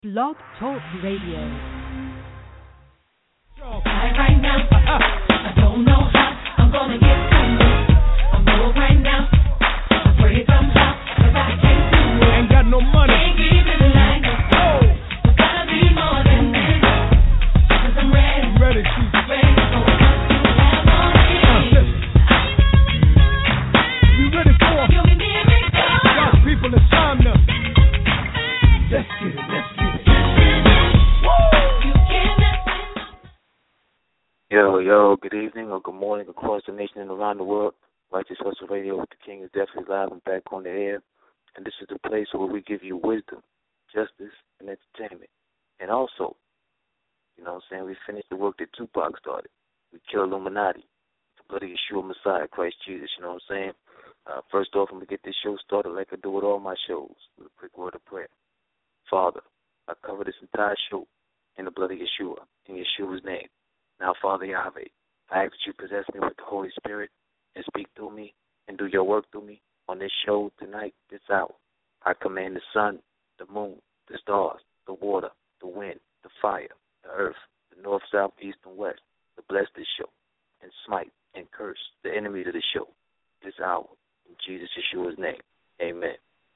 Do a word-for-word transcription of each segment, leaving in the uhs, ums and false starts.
Blog Talk Radio. Right, right now, I don't know how I'm gonna get through this. I'm broke right now. I pray somehow, 'cause I can't do it. Ain't got no money. Ain't giving like a soul. It's gotta be more than this. 'Cause I'm ready. I'm ready, chief. Ready for what you have on me. Uh, you ready for You'll be miracles. God's people? It's time now. Let's get it. Let's get it. You can't mess with no. Yo, yo, good evening or good morning across the nation and around the world. Righteous Hustle Radio with the King is definitely live and back on the air. And this is the place where we give you wisdom, justice, and entertainment. And also, you know what I'm saying, we finished the work that Tupac started. We killed Illuminati, the bloody Yeshua Messiah, Christ Jesus, you know what I'm saying? Uh, first off, I'm going to get this show started like I do with all my shows, with a quick word of prayer. Father, I cover this entire show in the blood of Yeshua, in Yeshua's name. Now, Father Yahweh, I ask that you possess me with the Holy Spirit and speak through me and do your work through me on this show tonight, this hour. I command the sun, the moon, the stars, the water, the wind, the fire, the earth, the north, south, east, and west to bless this show and smite and curse the enemies of the show this hour. In Jesus Yeshua's name, amen.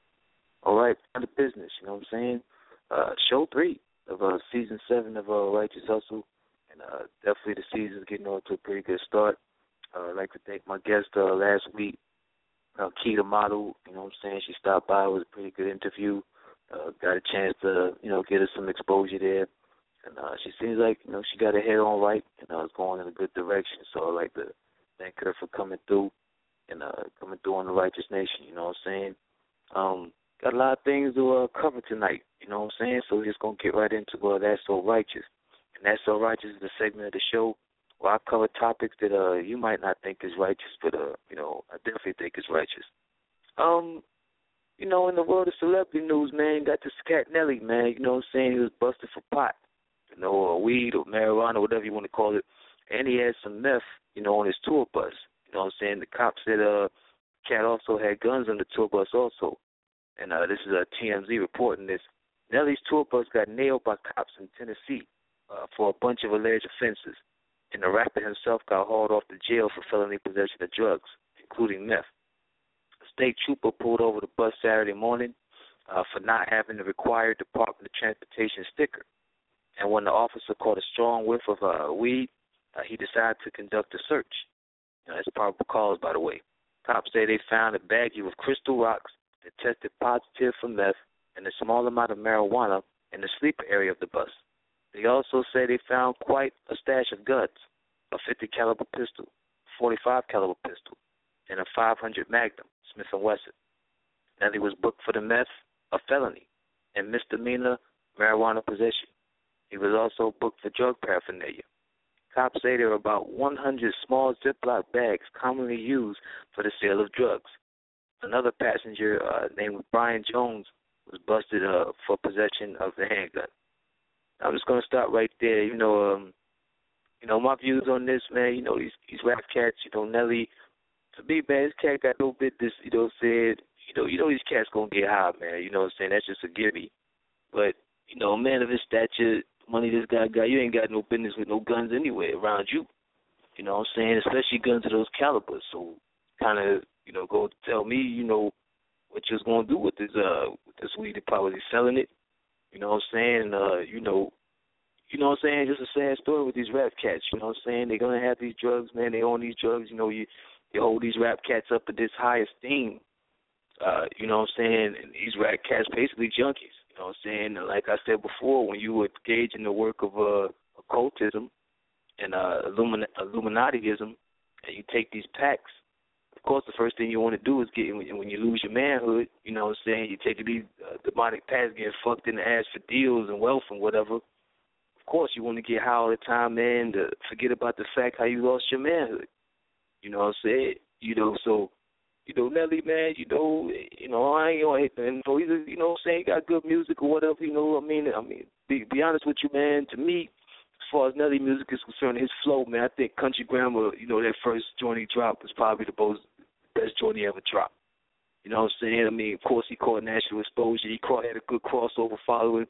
All right, on the business, you know what I'm saying? Uh, show three of uh, season seven of uh, Righteous Hustle. And uh, definitely the season's getting off to a pretty good start. Uh, I'd like to thank my guest uh, last week, uh, Keita Model. You know what I'm saying? She stopped by. It was a pretty good interview. Uh, got a chance to, you know, get her some exposure there. And uh, she seems like, you know, she got her head on right and uh, is going in a good direction. So I'd like to thank her for coming through and uh, coming through on the Righteous Nation. You know what I'm saying? Um, got a lot of things to uh, cover tonight. You know what I'm saying? So we're just going to get right into uh, That's So Righteous. And That's So Righteous is the segment of the show where I cover topics that uh, you might not think is righteous, but, uh, you know, I definitely think is righteous. Um, you know, in the world of celebrity news, man, you got this cat Nelly, man. You know what I'm saying? He was busted for pot, you know, or weed or marijuana, whatever you want to call it. And he had some meth, you know, on his tour bus. You know what I'm saying? The cops said uh, cat also had guns on the tour bus also. And uh, this is a T M Z reporting this. Nelly's tour bus got nailed by cops in Tennessee Uh, for a bunch of alleged offenses, and the rapper himself got hauled off to jail for felony possession of drugs, including meth. A state trooper pulled over the bus Saturday morning uh, for not having the required Department of Transportation sticker, and when the officer caught a strong whiff of uh, weed, uh, he decided to conduct a search. Now, that's probable cause, by the way. Cops say they found a baggie with crystal rocks that tested positive for meth and a small amount of marijuana in the sleeper area of the bus. They also say they found quite a stash of guns, a fifty caliber pistol, forty-five caliber pistol, and a five hundred Magnum Smith and Wesson. Nelly was booked for the meth, a felony, and misdemeanor marijuana possession. He was also booked for drug paraphernalia. Cops say there are about one hundred small Ziploc bags commonly used for the sale of drugs. Another passenger uh, named Brian Jones was busted uh, for possession of the handgun. I'm just gonna stop right there. You know, um, you know my views on this, man. You know these these rap cats. You know Nelly. To me, man, this cat got no business. You know, said you know you know these cats gonna get high, man. You know what I'm saying? That's just a gimme. But you know, a man of his stature, money this guy got, you ain't got no business with no guns anywhere around you. You know what I'm saying? Especially guns of those calibers. So kind of you know go tell me you know what you're gonna do with this uh with this weed. They're probably selling it. You know what I'm saying? Uh, you know, you know what I'm saying? Just a sad story with these rap cats. You know what I'm saying? They're gonna have these drugs, man. They own these drugs. You know, you you hold these rap cats up to this high esteem. Uh, you know what I'm saying? And these rap cats basically junkies. You know what I'm saying? And like I said before, when you engage in the work of uh, occultism and uh, Illumin- Illuminatiism, and you take these packs. Of course, the first thing you want to do is get when, when you lose your manhood. You know what I'm saying? You take these uh, demonic packs, getting fucked in the ass for deals and wealth and whatever. Of course, you want to get high all the time, man. To forget about the fact how you lost your manhood. You know what I'm saying? You know, so you know Nelly, man. You know, you know I ain't gonna hate him. So he's, a, you know, what I'm saying he got good music or whatever. You know, I mean, I mean, be, be honest with you, man. To me, as far as Nelly music is concerned, his flow, man, I think Country Grammar, you know, that first joint he dropped was probably the most best joint he ever dropped. You know what I'm saying? I mean, of course, he caught national exposure. He caught, had a good crossover following.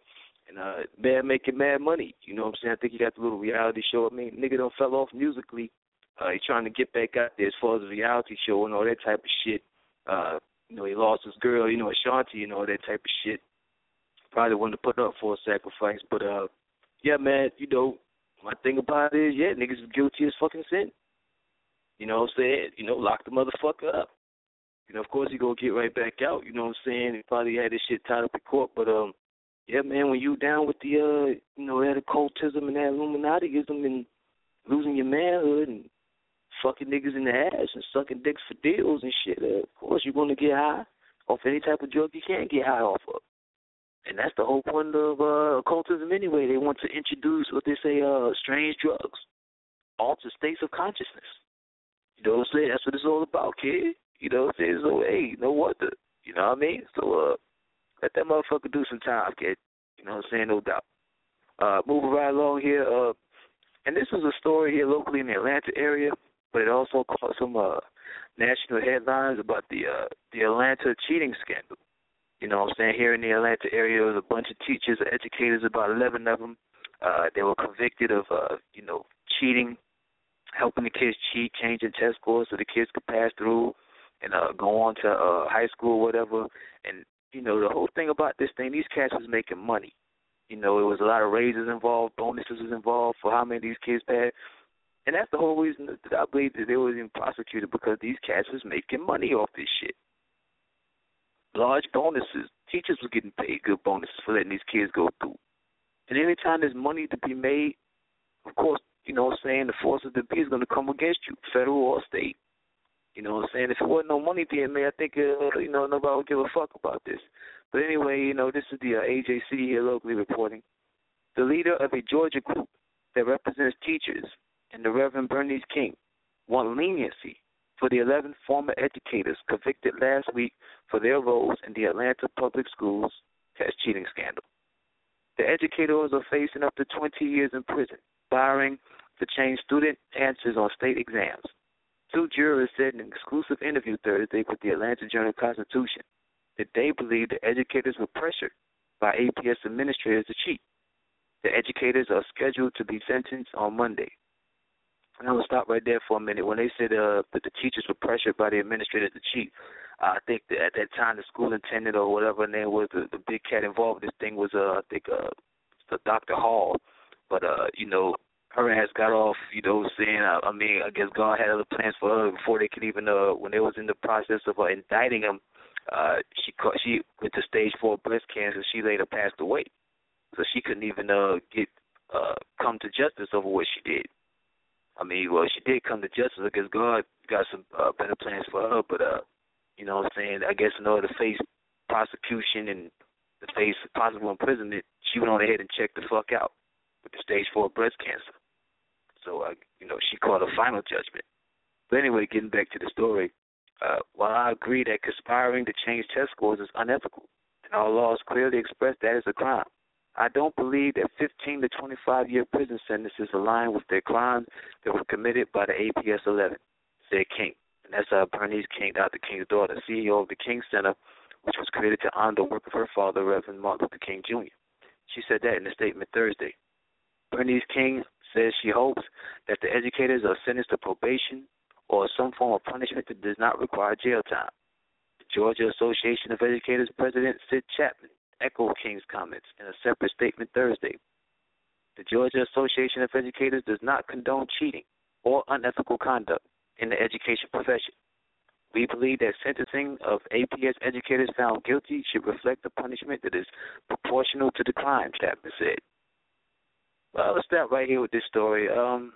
And uh, man making mad money. You know what I'm saying? I think he got the little reality show. I mean, nigga done fell off musically. Uh, he's trying to get back out there as far as the reality show and all that type of shit. Uh, you know, he lost his girl, you know, Ashanti and all that type of shit. Probably wanted to put up for a sacrifice. But, uh, yeah, man, you know, my thing about it is, yeah, niggas is guilty as fucking sin. You know what I'm saying? You know, lock the motherfucker up. You know, of course he gonna get right back out. You know what I'm saying? He probably had this shit tied up in court. But, um, yeah, man, when you down with the, uh, you know, that occultism and that Illuminatiism and losing your manhood and fucking niggas in the ass and sucking dicks for deals and shit, uh, of course you're going to get high off any type of drug you can't get high off of. And that's the whole point of uh, occultism anyway. They want to introduce what they say, uh, strange drugs, altered states of consciousness. You know what I'm saying? That's what it's all about, kid. You know what I'm saying? So, hey, no wonder. You know what I mean? So, uh, let that motherfucker do some time, kid. You know what I'm saying? No doubt. Uh, moving right along here, uh, and this was a story here locally in the Atlanta area, but it also caused some uh, national headlines about the uh, the Atlanta cheating scandal. You know what I'm saying? Here in the Atlanta area, there was a bunch of teachers and educators, about eleven of them. Uh, they were convicted of, uh, you know, cheating, helping the kids cheat, changing test scores so the kids could pass through and uh, go on to uh, high school or whatever. And, you know, the whole thing about this thing, these cats was making money. You know, it was a lot of raises involved, bonuses was involved for how many of these kids passed. And that's the whole reason that I believe that they were even prosecuted, because these cats was making money off this shit. Large bonuses. Teachers were getting paid good bonuses for letting these kids go through. And any time there's money to be made, of course, you know what I'm saying, the forces that be is going to come against you, federal or state. You know what I'm saying? If it wasn't no money being made, I think, uh, you know, nobody would give a fuck about this. But anyway, you know, this is the uh, A J C here locally reporting. The leader of a Georgia group that represents teachers and the Reverend Bernice King want leniency for the eleven former educators convicted last week for their roles in the Atlanta public schools test cheating scandal. The educators are facing up to twenty years in prison, barring to change student answers on state exams. Two jurors said in an exclusive interview Thursday with the Atlanta Journal-Constitution that they believe the educators were pressured by A P S administrators to cheat. The educators are scheduled to be sentenced on Monday. And I'm going to stop right there for a minute. When they said uh, that the teachers were pressured by the administrators to cheat, uh, I think that at that time the school attendant or whatever her name was, the, the big cat involved in this thing was, uh, I think, uh, Doctor Hall. But, uh, you know, her ass got off, you know, saying, uh, I mean, I guess God had other plans for her before they could even, uh, when they was in the process of uh, indicting him, uh, she caught, she went to stage four breast cancer. She later passed away. So she couldn't even uh, get uh, come to justice over what she did. I mean, well, she did come to justice because God got some uh, better plans for her, but, uh, you know what I'm saying, I guess in order to face prosecution and to face possible imprisonment, she went on ahead and checked the fuck out with the stage four breast cancer. So, uh, you know, she called a final judgment. But anyway, getting back to the story, uh, while I agree that conspiring to change test scores is unethical, and our laws clearly express that as a crime, I don't believe that fifteen to twenty-five year prison sentences align with their crimes that were committed by the A P S eleven, said King. And that's uh, Bernice King, Doctor King's daughter, C E O of the King Center, which was created to honor the work of her father, Reverend Martin Luther King Junior She said that in a statement Thursday. Bernice King says she hopes that the educators are sentenced to probation or some form of punishment that does not require jail time. The Georgia Association of Educators President Sid Chapman echoed King's comments in a separate statement Thursday. The Georgia Association of Educators does not condone cheating or unethical conduct in the education profession. We believe that sentencing of A P S educators found guilty should reflect a punishment that is proportional to the crime, Chapman said. Well, let's start right here with this story. Um,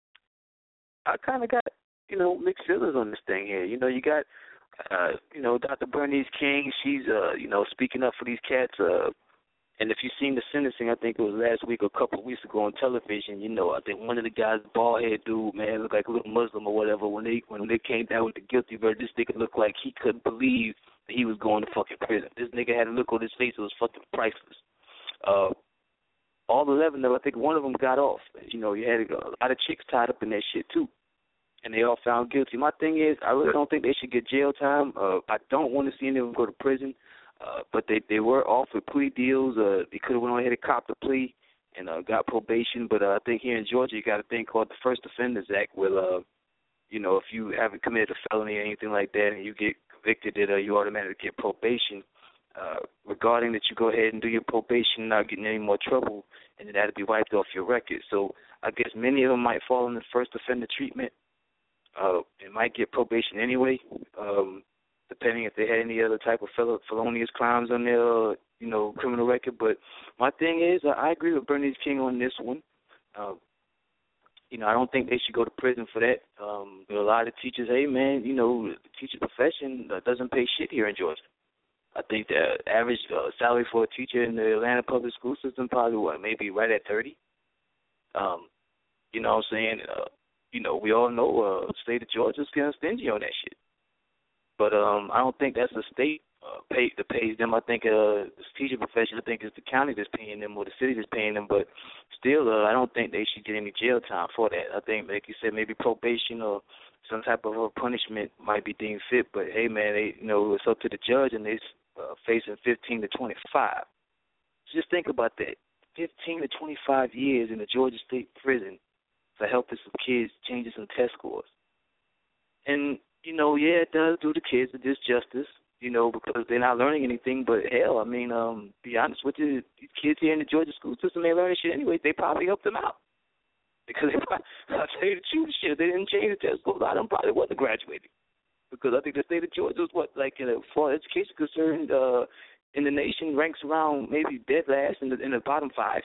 I kind of got, you know, mixed feelings on this thing here. You know, you got Uh, you know, Doctor Bernice King, she's, uh, you know, speaking up for these cats. Uh, and if you've seen the sentencing, I think it was last week or a couple of weeks ago on television, you know, I think one of the guys, bald-head dude, man, looked like a little Muslim or whatever. When they when they came down with the guilty verdict, this nigga looked like he couldn't believe that he was going to fucking prison. This nigga had a look on his face that was fucking priceless. Uh, all eleven of them, I think one of them got off. You know, you had a lot of chicks tied up in that shit, too. And they all found guilty. My thing is, I really don't think they should get jail time. Uh, I don't want to see any of them go to prison. Uh, but they, they were offered plea deals. Uh, they could have went on ahead and copped a plea and uh, got probation. But uh, I think here in Georgia you got a thing called the First Offenders Act where, uh, you know, if you haven't committed a felony or anything like that and you get convicted, that uh, you automatically get probation. Uh, regarding that, you go ahead and do your probation, not getting any more trouble, and then that'll be wiped off your record. So I guess many of them might fall in the first offender treatment. Uh, they might get probation anyway, um, depending if they had any other type of fel- felonious crimes on their, you know, criminal record. But my thing is, uh, I agree with Bernice King on this one. Uh, you know, I don't think they should go to prison for that. Um, there are a lot of teachers, hey, man, you know, the teacher profession uh, doesn't pay shit here in Georgia. I think the average uh, salary for a teacher in the Atlanta public school system probably, what, maybe right at thirty. Um, you know what I'm saying? Uh, you know, we all know uh, the state of Georgia's kind of stingy on that shit. But um, I don't think that's the state uh, pay, that pays them. I think uh, the teacher profession, I think it's the county that's paying them or the city that's paying them. But still, uh, I don't think they should get any jail time for that. I think, like you said, maybe probation or some type of uh, punishment might be deemed fit. But, hey, man, they, you know, it's up to the judge, and they're uh, facing fifteen to twenty-five. Just think about that. fifteen to twenty-five years in a Georgia State prison for helping some kids changing some test scores. And, you know, yeah, it does do the kids a disjustice, you know, because they're not learning anything. But, hell, I mean, um, be honest with you, these kids here in the Georgia school system ain't learning shit anyway. They probably helped them out. Because they probably, I'll tell you the truth, shit, if they didn't change the test scores, a lot of them probably wasn't graduating. Because I think the state of Georgia is what, like, you know, for education concerned, uh, in the nation ranks around maybe dead last in the in the bottom five.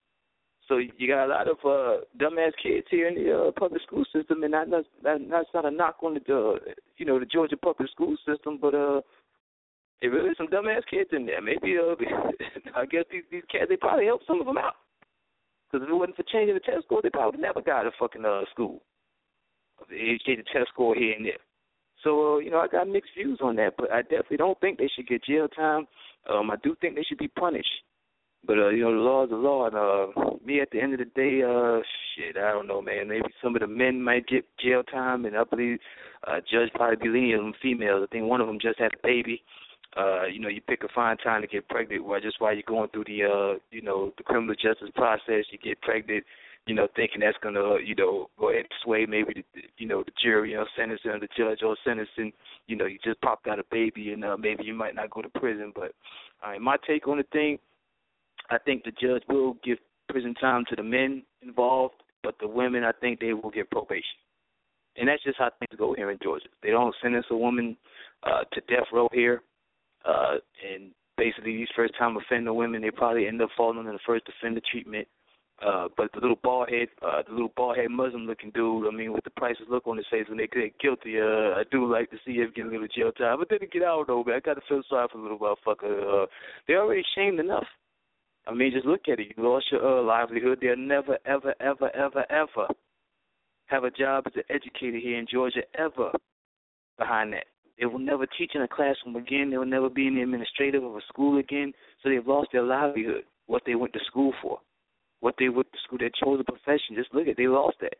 So you got a lot of uh, dumbass kids here in the uh, public school system, and that, that's, that, that's not a knock on the uh, you know the Georgia public school system, but uh, there really some dumbass kids in there. Maybe uh, I guess these these cats, they probably helped some of them out. Because if it wasn't for changing the test score, they probably never got a fucking uh, school. They changed the test score here and there. So, uh, you know, I got mixed views on that, but I definitely don't think they should get jail time. Um, I do think they should be punished. But, uh, you know, the law is the law. And uh, me, at the end of the day, uh, shit, I don't know, man. Maybe some of the men might get jail time, and I believe uh, judge probably be lenient on females. I think one of them just had a baby. Uh, you know, you pick a fine time to get pregnant, well, just while you're going through the, uh, you know, the criminal justice process, you get pregnant, you know, thinking that's going to, you know, go ahead and sway maybe, the, you know, the jury, you know, sentencing or the judge or sentencing, you know, you just popped out a baby and uh, maybe you might not go to prison. But all right, my take on the thing, I think the judge will give prison time to the men involved, but the women, I think they will get probation. And that's just how things go here in Georgia. They don't sentence a woman uh, to death row here. Uh, and basically these first-time offender women, they probably end up falling under the first offender treatment. Uh, but the little bald head, uh, the little bald head Muslim-looking dude, I mean, with the priceless look on his face when they get guilty, uh, I do like to see him get a little jail time. But then to get out, though, man, I got to feel sorry for the little motherfucker. Uh, they're already shamed enough. I mean, just look at it. You lost your uh, livelihood. They'll never, ever, ever, ever, ever have a job as an educator here in Georgia, ever, behind that. They will never teach in a classroom again. They will never be in the administrative of a school again. So they've lost their livelihood, what they went to school for, what they went to school, their chosen profession. Just look at it. They lost that.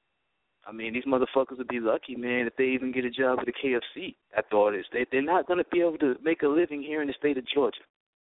I mean, these motherfuckers would be lucky, man, if they even get a job at the K F C after all this. They, they're not going to be able to make a living here in the state of Georgia.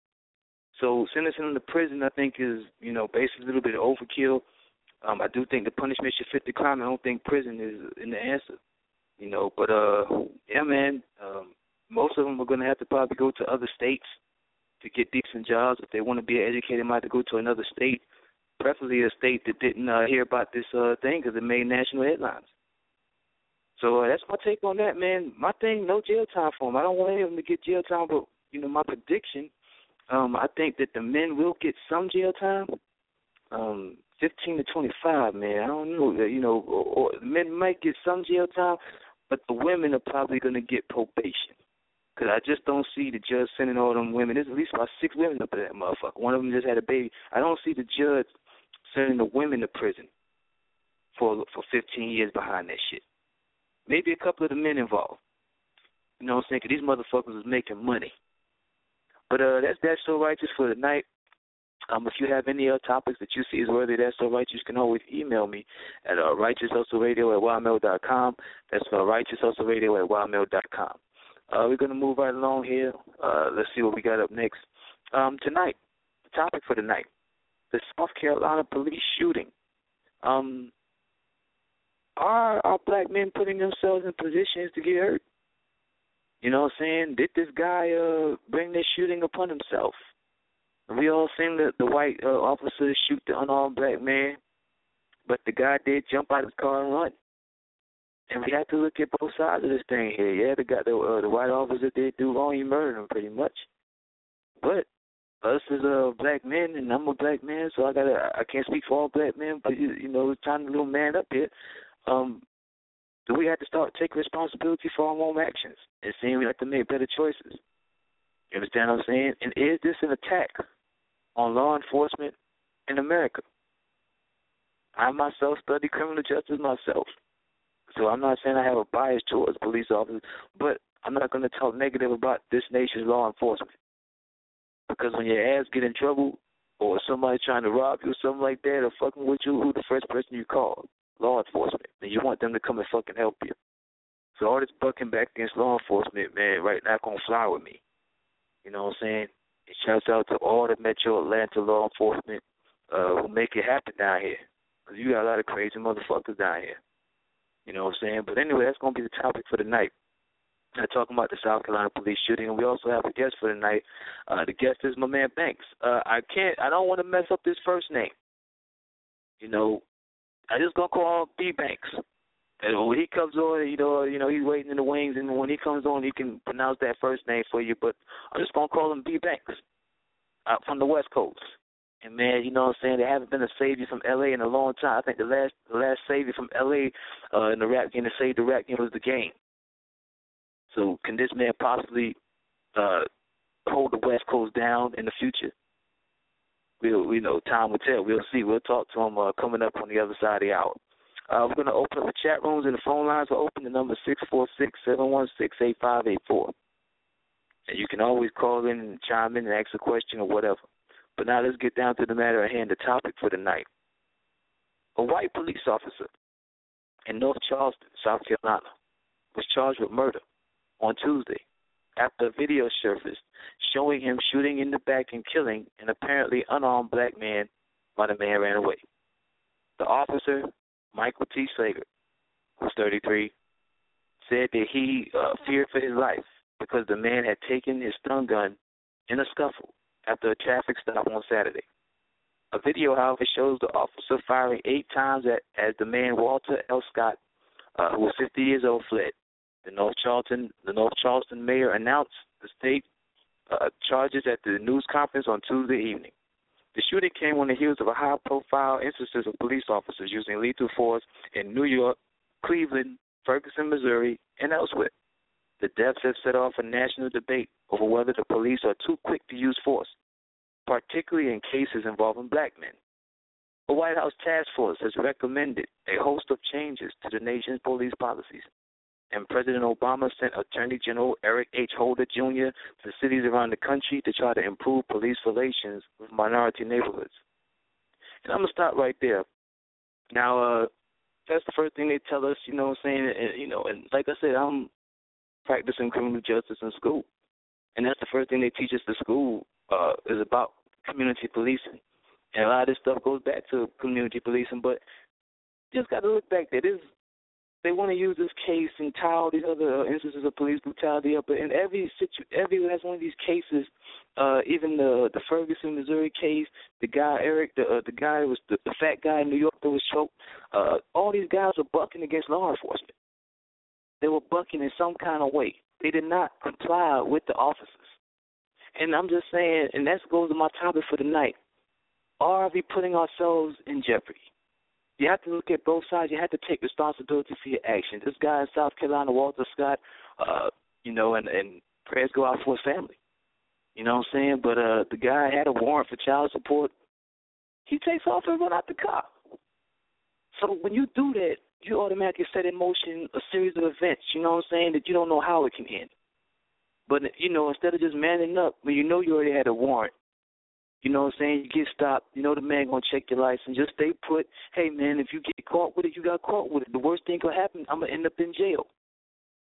So sentencing them to prison, I think, is, you know, basically a little bit of overkill. Um, I do think the punishment should fit the crime. I don't think prison is in the answer. You know, but, uh, yeah, man, um, most of them are going to have to probably go to other states to get decent jobs. If they want to be an educator, they might have to go to another state, preferably a state that didn't uh, hear about this uh, thing because it made national headlines. So uh, that's my take on that, man. My thing, no jail time for them. I don't want any of them to get jail time, but, you know, my prediction, um, I think that the men will get some jail time. Um, fifteen to twenty-five, man. I don't know. You know, or, or the men might get some jail time, but the women are probably going to get probation. Because I just don't see the judge sending all them women. There's at least about six women up in that motherfucker. One of them just had a baby. I don't see the judge sending the women to prison for for fifteen years behind that shit. Maybe a couple of the men involved. You know what I'm saying? Because these motherfuckers is making money. But uh, that's That's So Righteous for tonight. Um, if you have any other topics that you see is worthy of That's So Righteous, you can always email me at uh, righteous hustle radio at wildmail dot com. That's uh, righteous hustle radio at wildmail dot com. Uh, we're going to move right along here. Uh, let's see what we got up next. Um, tonight, the topic for tonight, the South Carolina police shooting. Um, are, are black men putting themselves in positions to get hurt? You know what I'm saying? Did this guy uh, bring this shooting upon himself? We all seen the, the white uh, officer shoot the unarmed black man, but the guy did jump out of his car and run. And we have to look at both sides of this thing here. Yeah, the guy, the, uh, the white officer did do wrong. He murdered him pretty much. But us as uh, black men, and I'm a black man, so I gotta I can't speak for all black men, but you, you know, it's time to little man up here. Um, do we have to start taking responsibility for our own actions and seeing we have to make better choices? You understand what I'm saying? And is this an attack on law enforcement in America? I myself study criminal justice myself, so I'm not saying I have a bias towards police officers, but I'm not going to talk negative about this nation's law enforcement. Because when your ass get in trouble or somebody trying to rob you or something like that or fucking with you, who's the first person you call? Law enforcement. And you want them to come and fucking help you. So all this bucking back against law enforcement, man, right now going to fly with me. You know what I'm saying? It shouts out to all the Metro Atlanta law enforcement uh, who make it happen down here. Because you got a lot of crazy motherfuckers down here. You know what I'm saying? But anyway, that's going to be the topic for the night. I'm talking about the South Carolina police shooting, and we also have a guest for the night. Uh, the guest is my man Banks. Uh, I can't, I don't want to mess up his first name. You know, I just gonna call him B Banks. And when he comes on, you know, you know, he's waiting in the wings, and when he comes on, he can pronounce that first name for you. But I'm just gonna call him B Banks, uh, from the West Coast. And man, you know what I'm saying? There haven't been a savior from L A in a long time. I think the last, the last savior from L A uh, in the rap game to save the rap game was The Game. So can this man possibly uh, hold the West Coast down in the future? We'll, we know time will tell. We'll see. We'll talk to him uh, coming up on the other side of the hour. Uh, we're going to open up the chat rooms and the phone lines are open. The number is six four six, seven one six, eight five eight four. And you can always call in and chime in and ask a question or whatever. But now let's get down to the matter at hand, the topic for the night. A white police officer in North Charleston, South Carolina, was charged with murder on Tuesday after a video surfaced showing him shooting in the back and killing an apparently unarmed black man while the man ran away. The officer, Michael T. Sager, who's thirty-three, said that he uh, feared for his life because the man had taken his stun gun in a scuffle after a traffic stop on Saturday. A video, however, shows the officer firing eight times at, as the man Walter L. Scott, uh, who was fifty years old, fled. The North Charleston, the North Charleston mayor announced the state uh, charges at the news conference on Tuesday evening. The shooting came on the heels of a high-profile instances of police officers using lethal force in New York, Cleveland, Ferguson, Missouri, and elsewhere. The deaths have set off a national debate over whether the police are too quick to use force, particularly in cases involving black men. The White House task force has recommended a host of changes to the nation's police policies, and President Obama sent Attorney General Eric H. Holder, Junior to cities around the country to try to improve police relations with minority neighborhoods. And I'm going to stop right there. Now, uh, that's the first thing they tell us, you know what I'm saying? And, you know, and like I said, I'm practicing criminal justice in school. And that's the first thing they teach us at school uh, is about community policing. And a lot of this stuff goes back to community policing, but just got to look back there. This They want to use this case and tie all these other instances of police brutality up. But in every situ- every last one of these cases, uh, even the the Ferguson, Missouri case, the guy Eric, the uh, the guy who was the, the fat guy in New York that was choked. Uh, all these guys were bucking against law enforcement. They were bucking in some kind of way. They did not comply with the officers. And I'm just saying, and that goes to my topic for tonight. Are we putting ourselves in jeopardy? You have to look at both sides. You have to take responsibility for your actions. This guy in South Carolina, Walter Scott, uh, you know, and, and prayers go out for his family. You know what I'm saying? But uh, the guy had a warrant for child support. He takes off and run out the car. So when you do that, you automatically set in motion a series of events, you know what I'm saying, that you don't know how it can end. But, you know, instead of just manning up, when you know you already had a warrant, you know what I'm saying, you get stopped, you know the man going to check your license, just stay put. Hey, man, if you get caught with it, you got caught with it. The worst thing could happen, I'm going to end up in jail.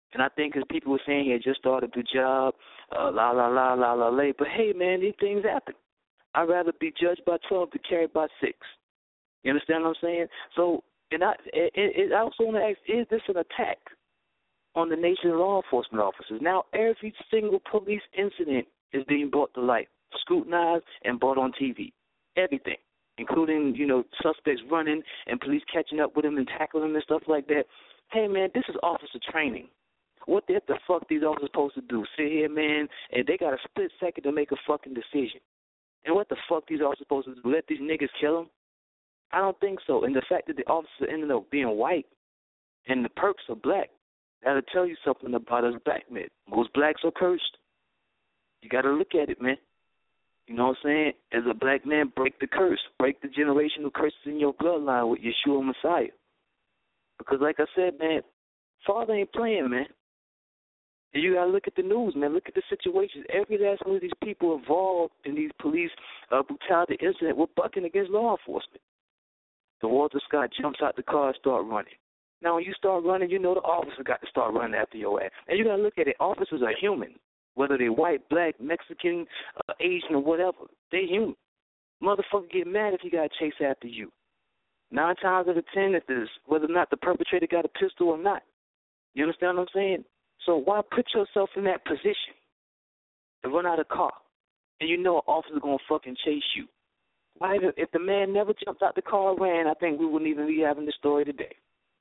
And I think because people were saying he had just started the job, uh, la, la, la, la, la, la. But, hey, man, these things happen. I'd rather be judged by twelve than carried by six. You understand what I'm saying? So, and I, it, it, I also want to ask, is this an attack on the nation's law enforcement officers? Now, every single police incident is being brought to light, scrutinized, and brought on T V. Everything, including, you know, suspects running and police catching up with them and tackling them and stuff like that. Hey, man, this is officer training. What the, the fuck these officers supposed to do? Sit here, man, and they got a split second to make a fucking decision. And what the fuck these officers supposed to do? Let these niggas kill them? I don't think so. And the fact that the officer ended up being white and the perks are black, that'll tell you something about us black men. Most blacks are cursed. You got to look at it, man. You know what I'm saying? As a black man, break the curse. Break the generational curses in your bloodline with Yeshua Messiah. Because like I said, man, Father ain't playing, man. And you got to look at the news, man. Look at the situations. Every last one of these people involved in these police uh, brutality incident were bucking against law enforcement. The Walter Scott jumps out the car and start running. Now, when you start running, you know the officer got to start running after your ass. And you got to look at it. Officers are human, whether they're white, black, Mexican, uh, Asian, or whatever. They're human. Motherfucker get mad if he got to chase after you. Nine times out of ten, if there's, whether or not the perpetrator got a pistol or not. You understand what I'm saying? So why put yourself in that position to run out of the car and you know an officer's going to fucking chase you? Why even, if the man never jumped out the car and ran, I think we wouldn't even be having this story today.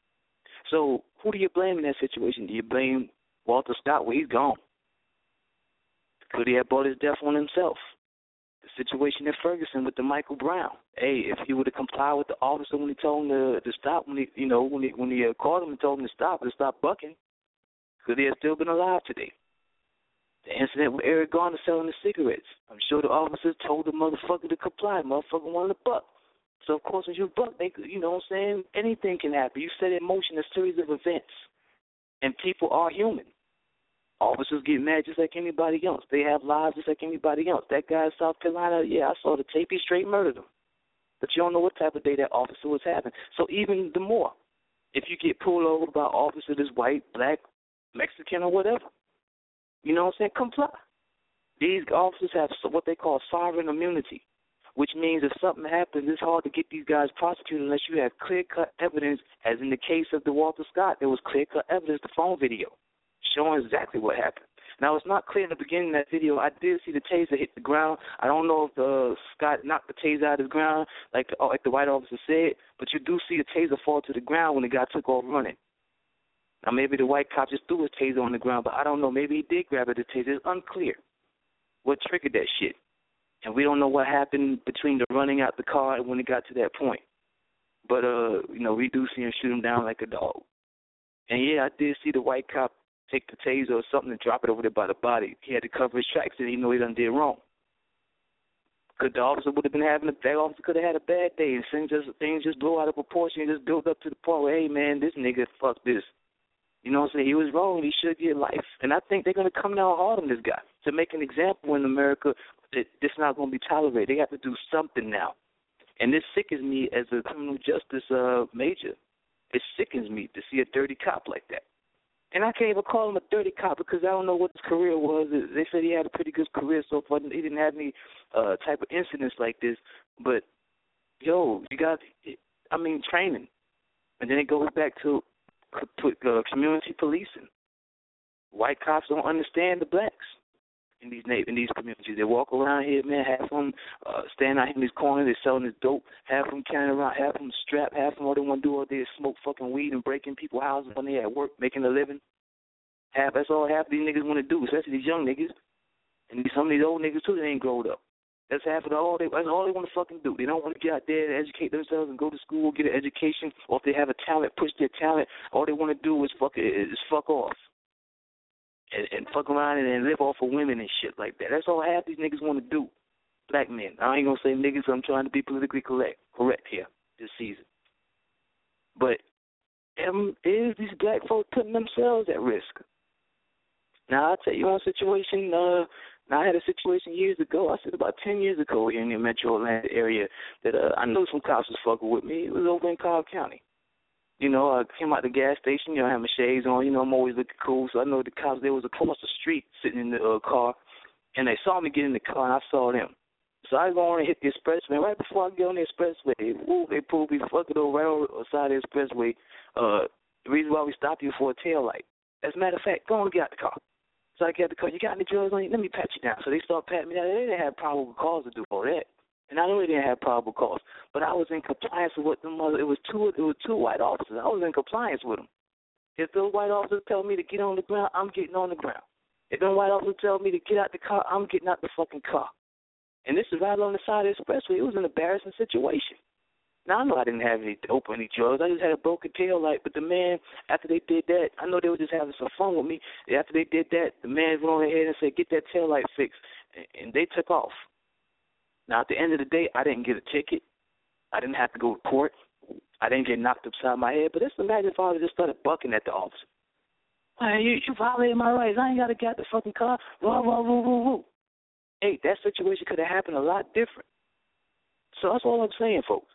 So who do you blame in that situation? Do you blame Walter Scott? Well, he's gone. Could he have brought his death on himself? The situation in Ferguson with the Michael Brown. Hey, if he would have complied with the officer when he told him to, to stop, when he, you know, when he when he uh, called him and told him to stop, to stop bucking, could he have still been alive today? The incident with Eric Garner selling the cigarettes. I'm sure the officers told the motherfucker to comply. The motherfucker wanted to buck. So, of course, when you buck, they, you know what I'm saying, anything can happen. You set in motion a series of events, and people are human. Officers get mad just like anybody else. They have lives just like anybody else. That guy in South Carolina, yeah, I saw the tape. He straight murdered him. But you don't know what type of day that officer was having. So even the more, if you get pulled over by an officer that's white, black, Mexican, or whatever, you know what I'm saying, comply. These officers have what they call sovereign immunity, which means if something happens, it's hard to get these guys prosecuted unless you have clear-cut evidence, as in the case of the Walter Scott. There was clear-cut evidence, the phone video, showing exactly what happened. Now, it's not clear in the beginning of that video. I did see the taser hit the ground. I don't know if uh, Scott knocked the taser out of the ground, like the, like the white officer said, but you do see the taser fall to the ground when the guy took off running. Now, maybe the white cop just threw his taser on the ground, but I don't know. Maybe he did grab it, the taser. It's unclear what triggered that shit. And we don't know what happened between the running out the car and when it got to that point. But, uh, you know, we do see him shoot him down like a dog. And, yeah, I did see the white cop take the taser or something and drop it over there by the body. He had to cover his tracks and he knew he done did wrong. Could the officer would have been having a that officer could have had a bad day and things just things just blow out of proportion and just build up to the point where, hey man, this nigga fuck this. You know what I'm saying? He was wrong. He should get life. And I think they're gonna come down hard on this guy to make an example in America that this not gonna be tolerated. They have to do something now. And this sickens me as a criminal justice uh, major. It sickens me to see a dirty cop like that. And I can't even call him a dirty cop because I don't know what his career was. They said he had a pretty good career so far. He didn't have any uh, type of incidents like this. But, yo, you got, I mean, training. And then it goes back to uh, community policing. White cops don't understand the blacks in these in these communities. They walk around here, man, half of them uh, stand out in these corners, they're selling this dope, half of them carrying around, half of them strapped, half of them all they want to do all day is smoke fucking weed and break in people's houses when they at work making a living. Half That's all half of these niggas want to do, especially these young niggas. And some of these old niggas, too, they ain't growed up. That's half of the, all they, that's all they want to fucking do. They don't want to get out there and educate themselves and go to school, get an education, or if they have a talent, push their talent. All they want to do is fuck, is fuck off. And, and fuck around and, and live off of women and shit like that. That's all half these niggas want to do. Black men. I ain't going to say niggas. I'm trying to be politically correct correct here this season. But um, is these black folks putting themselves at risk? Now, I'll tell you one situation. Uh, now, I had a situation years ago. I said about ten years ago here in the metro Atlanta area that uh, I knew some cops was fucking with me. It was over in Cobb County. You know, I came out the gas station, you know, I had my shades on, you know, I'm always looking cool. So I know the cops, they was across the street sitting in the uh, car, and they saw me get in the car, and I saw them. So I go on and hit the expressway. Right before I get on the expressway, woo, they pulled me fucking over right on the side of the expressway. Uh, the reason why we stopped you for a tail light. As a matter of fact, go on and get out the car. So I get out the car. You got any drugs on you? Let me pat you down. So they start patting me down. They didn't have probable cause to do all that. And I know they didn't have probable cause, but I was in compliance with what the mother. It was two. It was two white officers. I was in compliance with them. If those white officers tell me to get on the ground, I'm getting on the ground. If those white officers tell me to get out the car, I'm getting out the fucking car. And this is right on the side of the expressway. It was an embarrassing situation. Now I know I didn't have any dope or any drugs. I just had a broken tail light. But the man, after they did that, I know they were just having some fun with me. After they did that, the man went on ahead and said, "Get that tail light fixed," and they took off. Now, at the end of the day, I didn't get a ticket. I didn't have to go to court. I didn't get knocked upside my head. But just imagine if I would have just started bucking at the officer. Hey, you, you violated my rights. I ain't got to get the fucking car. Whoa, whoa, whoa, whoa, whoa. Hey, that situation could have happened a lot different. So that's all I'm saying, folks.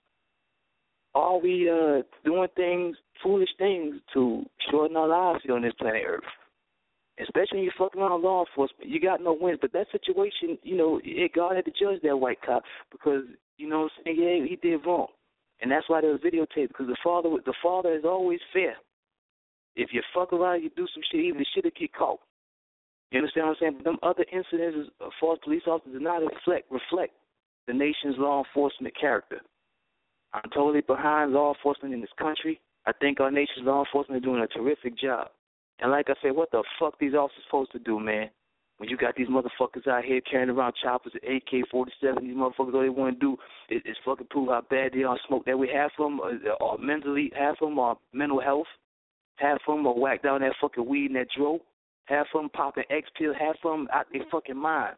Are we uh, doing things, foolish things, to shorten our lives here on this planet Earth? Especially when you're fucking around law enforcement, you got no wins. But that situation, you know, it, God had to judge that white cop because, you know what I'm saying, yeah, he did wrong. And that's why there was videotape, because the father the father is always fair. If you fuck around, you do some shit, even the shit will get caught. You understand what I'm saying? But them other incidents of false police officers do not reflect, reflect the nation's law enforcement character. I'm totally behind law enforcement in this country. I think our nation's law enforcement is doing a terrific job. And like I said, what the fuck these officers supposed to do, man? When you got these motherfuckers out here carrying around choppers at A K forty-seven, these motherfuckers, all they want to do is, is fucking prove how bad they are, smoke that way. Half of them are, are mentally, half of them are mental health, half of them are whacked down that fucking weed and that dro, half of them popping X pills, half of them out their fucking minds.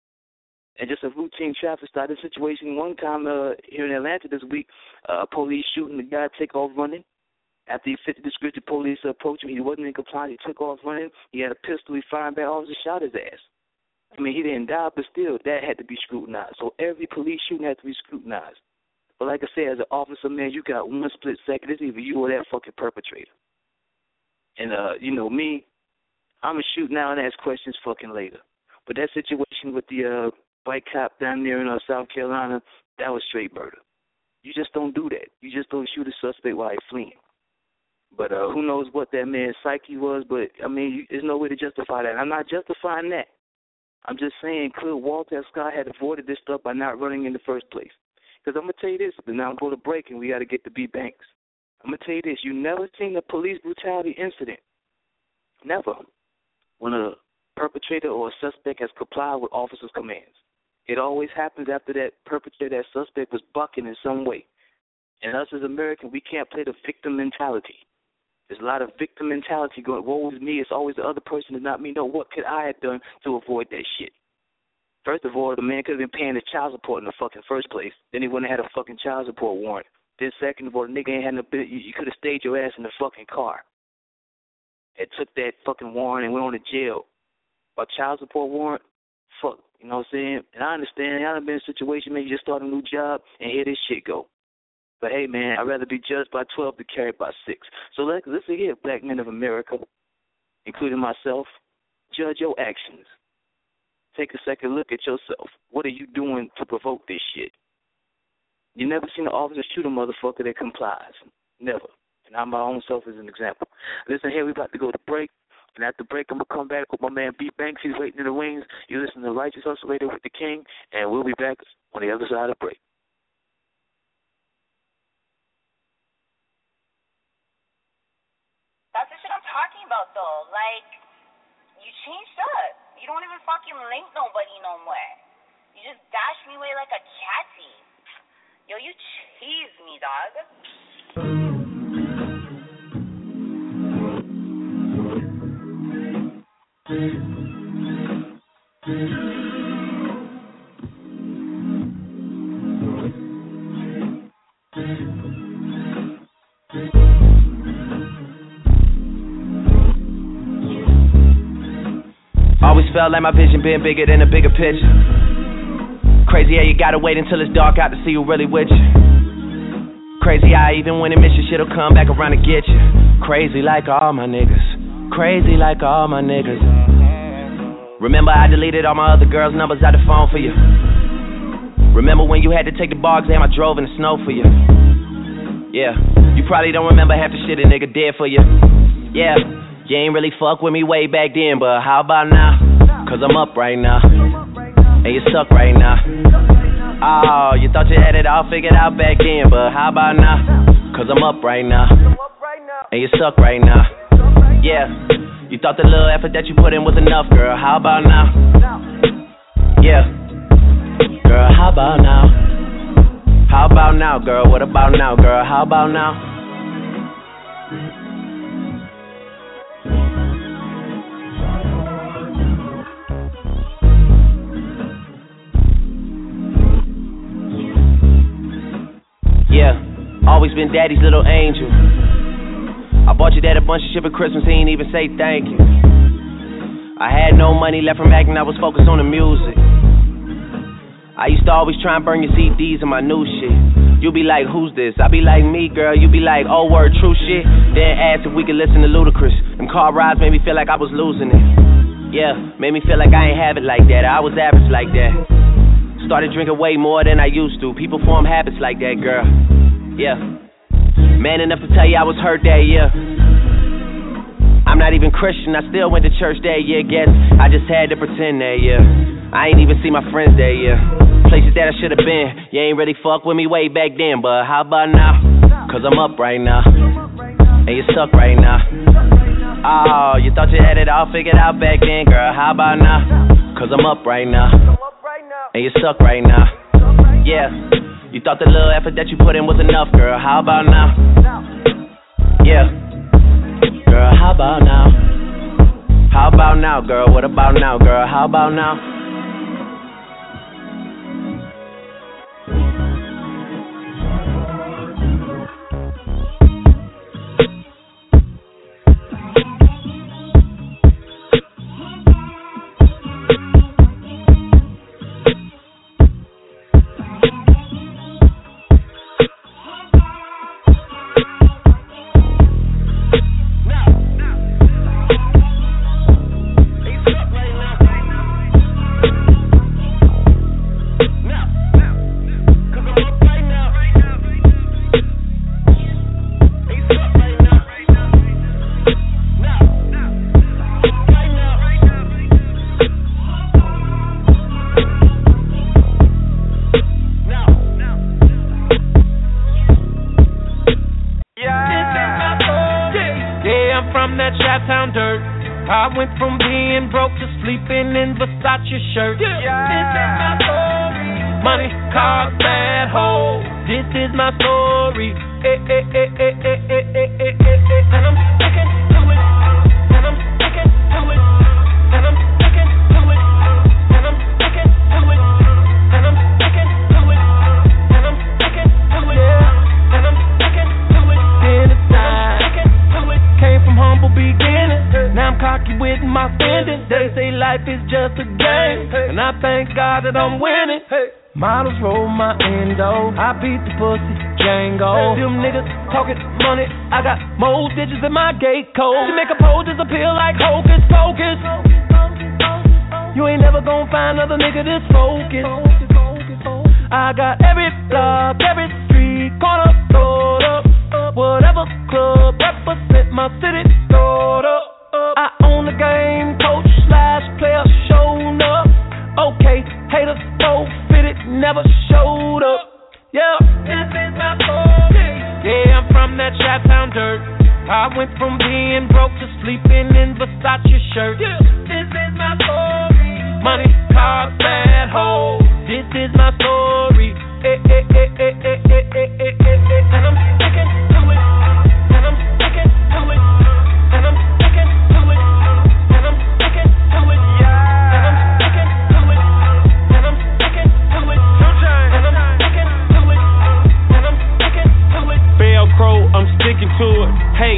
And just a routine traffic stop. This situation, one time uh, here in Atlanta this week, uh, police shooting, the guy take off running. After he fit the description, police approached him. He wasn't in compliance. He took off running. He had a pistol. He fired back. Officer shot his ass. I mean, he didn't die, but still, that had to be scrutinized. So every police shooting had to be scrutinized. But like I said, as an officer, man, you got one split second. It's either you or that fucking perpetrator. And, uh, you know, me, I'm going to shoot now and ask questions fucking later. But that situation with the uh, white cop down there in uh, South Carolina, that was straight murder. You just don't do that. You just don't shoot a suspect while he's fleeing. But uh, who knows what that man's psyche was, but, I mean, you, there's no way to justify that. I'm not justifying that. I'm just saying Cleo Walter Scott had avoided this stuff by not running in the first place. Because I'm going to tell you this, but now I'm going to break and we got to get to B. Banks. I'm going to tell you this. You never seen a police brutality incident. Never. When a perpetrator or a suspect has complied with officers' commands. It always happens after that perpetrator, that suspect was bucking in some way. And us as Americans, we can't play the victim mentality. There's a lot of victim mentality going, woe is me, it's always the other person and not me. No, what could I have done to avoid that shit? First of all, the man could have been paying his child support in the fucking first place. Then he wouldn't have had a fucking child support warrant. Then second of all, the nigga ain't had no bit, you, you could have stayed your ass in the fucking car. And took that fucking warrant and went on to jail. A child support warrant? Fuck, you know what I'm saying? And I understand, I've been in a situation, maybe you just start a new job and here this shit go. But, hey, man, I'd rather be judged by twelve than carried by six. So let's listen here, black men of America, including myself, judge your actions. Take a second look at yourself. What are you doing to provoke this shit? You never seen an officer shoot a motherfucker that complies. Never. And I'm my own self as an example. Listen here, we about to go to break. And after break, I'm going to come back with my man B. Banks. He's waiting in the wings. You listen to Righteous Hustle Radio with the King, and we'll be back on the other side of break. That's the shit I'm talking about, though. Like, you changed up. You don't even fucking link nobody no more. You just dash me away like a catty. Yo, you cheese me, dog. Always felt like my vision being bigger than a bigger picture. Crazy how you gotta wait until it's dark out to see who really with you. crazy how even when it miss you, shit'll come back around to get you. Crazy like all my niggas. Crazy like all my niggas. Remember I deleted all my other girls' numbers out the phone for you. Remember when you had to take the bar exam, I drove in the snow for you. Yeah, you probably don't remember half the shit a nigga did for you. Yeah, you ain't really fuck with me way back then, but how about now? Cause I'm up right now, and you suck right now. Oh, you thought you had it all figured out back then, but how about now? Cause I'm up right now, and you suck right now. Yeah, you thought the little effort that you put in was enough, girl. How about now? Yeah, girl, how about now? How about now, girl? What about now, girl? How about now? Yeah, always been daddy's little angel. I bought your dad a bunch of shit for Christmas, he ain't even say thank you. I had no money left from acting, I was focused on the music. I used to always try and burn your C Ds and my new shit. You be like, who's this? I be like, me, girl. You be like, oh, word, true shit. Then ask if we could listen to Ludacris. Them car rides made me feel like I was losing it. Yeah, made me feel like I ain't have it like that. I was average like that. Started drinking way more than I used to. People form habits like that, girl. Yeah. Man enough to tell you I was hurt that year. I'm not even Christian, I still went to church that year. Guess I just had to pretend that year. I ain't even see my friends that year. Places that I should've been. You ain't really fuck with me way back then, but how about now? Cause I'm up right now, and you suck right now. Oh, you thought you had it all figured out back then, girl. How about now? Cause I'm up right now, and you suck right now. Yeah, you thought the little effort that you put in was enough, girl. How about now? Yeah, girl, how about now? How about now, girl? What about now, girl? How about now? Shirt. Yeah. This is my story. Money, cars, bad hoes. This is my story. Eh, eh, eh, eh, eh, eh, eh, eh, eh. And I'm sticking to it. And I'm sticking to it. And I'm sticking to it. And I'm sticking to it. And I'm sticking to it. And I'm sticking to it. Yeah. And I'm sticking to it. Dinner time. Sticking to it. Came from humble beginnings. Now I'm cocky with my spending. They say life is just a game, and I thank God that I'm winning. Models roll my endo, I beat the pussy Django. Them niggas talking money, I got more digits in my gate code. To make a pose disappear like hocus pocus. You ain't never gonna find another nigga this focused. I got every block, every street corner stored up. Whatever club represent my city stored up. I own the game, coach slash player showed up. Okay, haters so fitted, never showed up. Yeah, this is my story. Yeah, I'm from that Chi-Town dirt. I went from being broke to sleeping in Versace shirt. Yeah, this is my story. Money, cars, bad hoes. This is my story. Eh, eh, eh, eh, eh, eh, eh, eh, eh, eh. And I'm sticking to it. And I'm sticking to it. And I'm sticking to it. And I'm sticking to it. Yeah. And I'm sticking to it. And I'm sticking to it. And I'm sticking to it. And I'm sticking to it. Velcro, I'm sticking to it. Hey,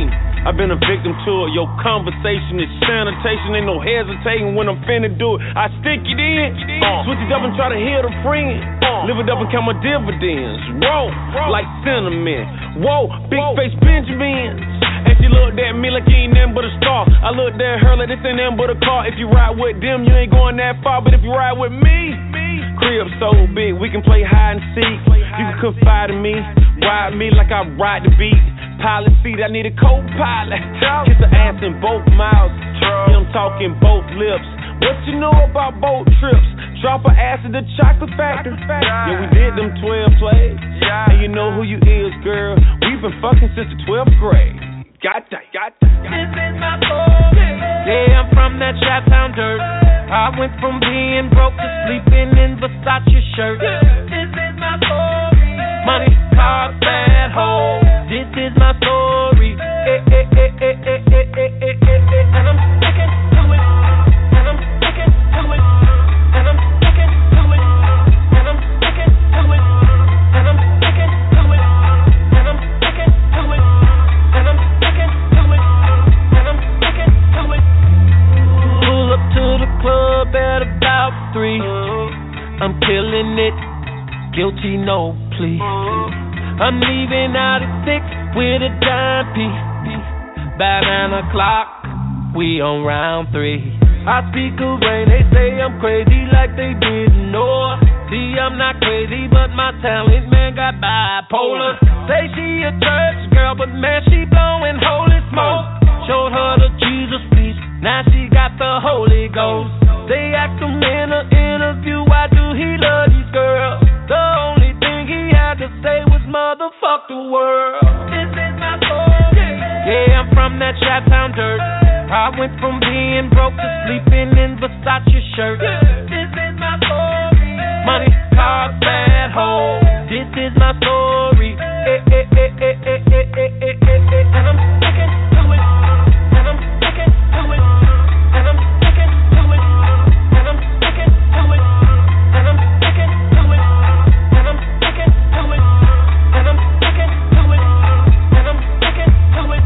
I've been a victim to it. Your conversation is sanitation. Ain't no hesitating when I'm finna do it. I stick it in, uh. switch it up and try to hit a friend. Uh. Live it up and count my dividends. Whoa, like cinnamon. Whoa, big Whoa. face Benjamins. And she looked at me like you ain't nothing but a star. I looked at her like this ain't nothing but a car. If you ride with them, you ain't going that far. But if you ride with me, crib so big, we can play hide and seek. You can confide in me, ride me like I ride the beat. Pilot seat, I need a co-pilot. Kiss her ass in both mouths. Yeah, I'm talking both lips. What you know about boat trips? Drop her ass at the chocolate factory. Yeah, we did them twelve plays. And you know who you is, girl. We've been fucking since the twelfth grade. Got that, got that. This is my story. Yeah, I'm from that Chi-Town dirt. I went from being broke to sleeping in Versace shirt. This is my story. Money, car, bad hoe. This is my story. Eh, eh, eh, eh, eh, eh, eh, eh, eh, eh. And I'm sticking to it. And I'm sticking to it. And I'm sticking to it. And I'm sticking to it. And I'm sticking to it. And I'm sticking to it. And I'm sticking to it. And I'm sticking to it. Pull up to the club at about three. I'm killing it. Guilty, no plea. I'm leaving out at six with a dime piece. By nine o'clock, we on round three. I speak of rain, they say I'm crazy like they didn't know. See, I'm not crazy, but my talent, man, got bipolar. Say she a church girl, but man, she blowing holy smoke. Showed her the Jesus piece, now she got the Holy Ghost. They asked him in an interview, why do he love these girls? The only thing he had to say was motherfuck the world. This is my story. Yeah, I'm from that Chi-Town dirt. I went from being broke to sleeping in Versace shirt. This is my story. Money, car, bad hoe. This is my story. Eh, eh, eh, eh, eh, eh, eh, eh, eh, eh. And I'm sticking to it. And I'm sticking to it. And I'm sticking to it. And I'm sticking to it. And I'm sticking to it. And I'm sticking to it. And I'm sticking to it. And I'm sticking to it.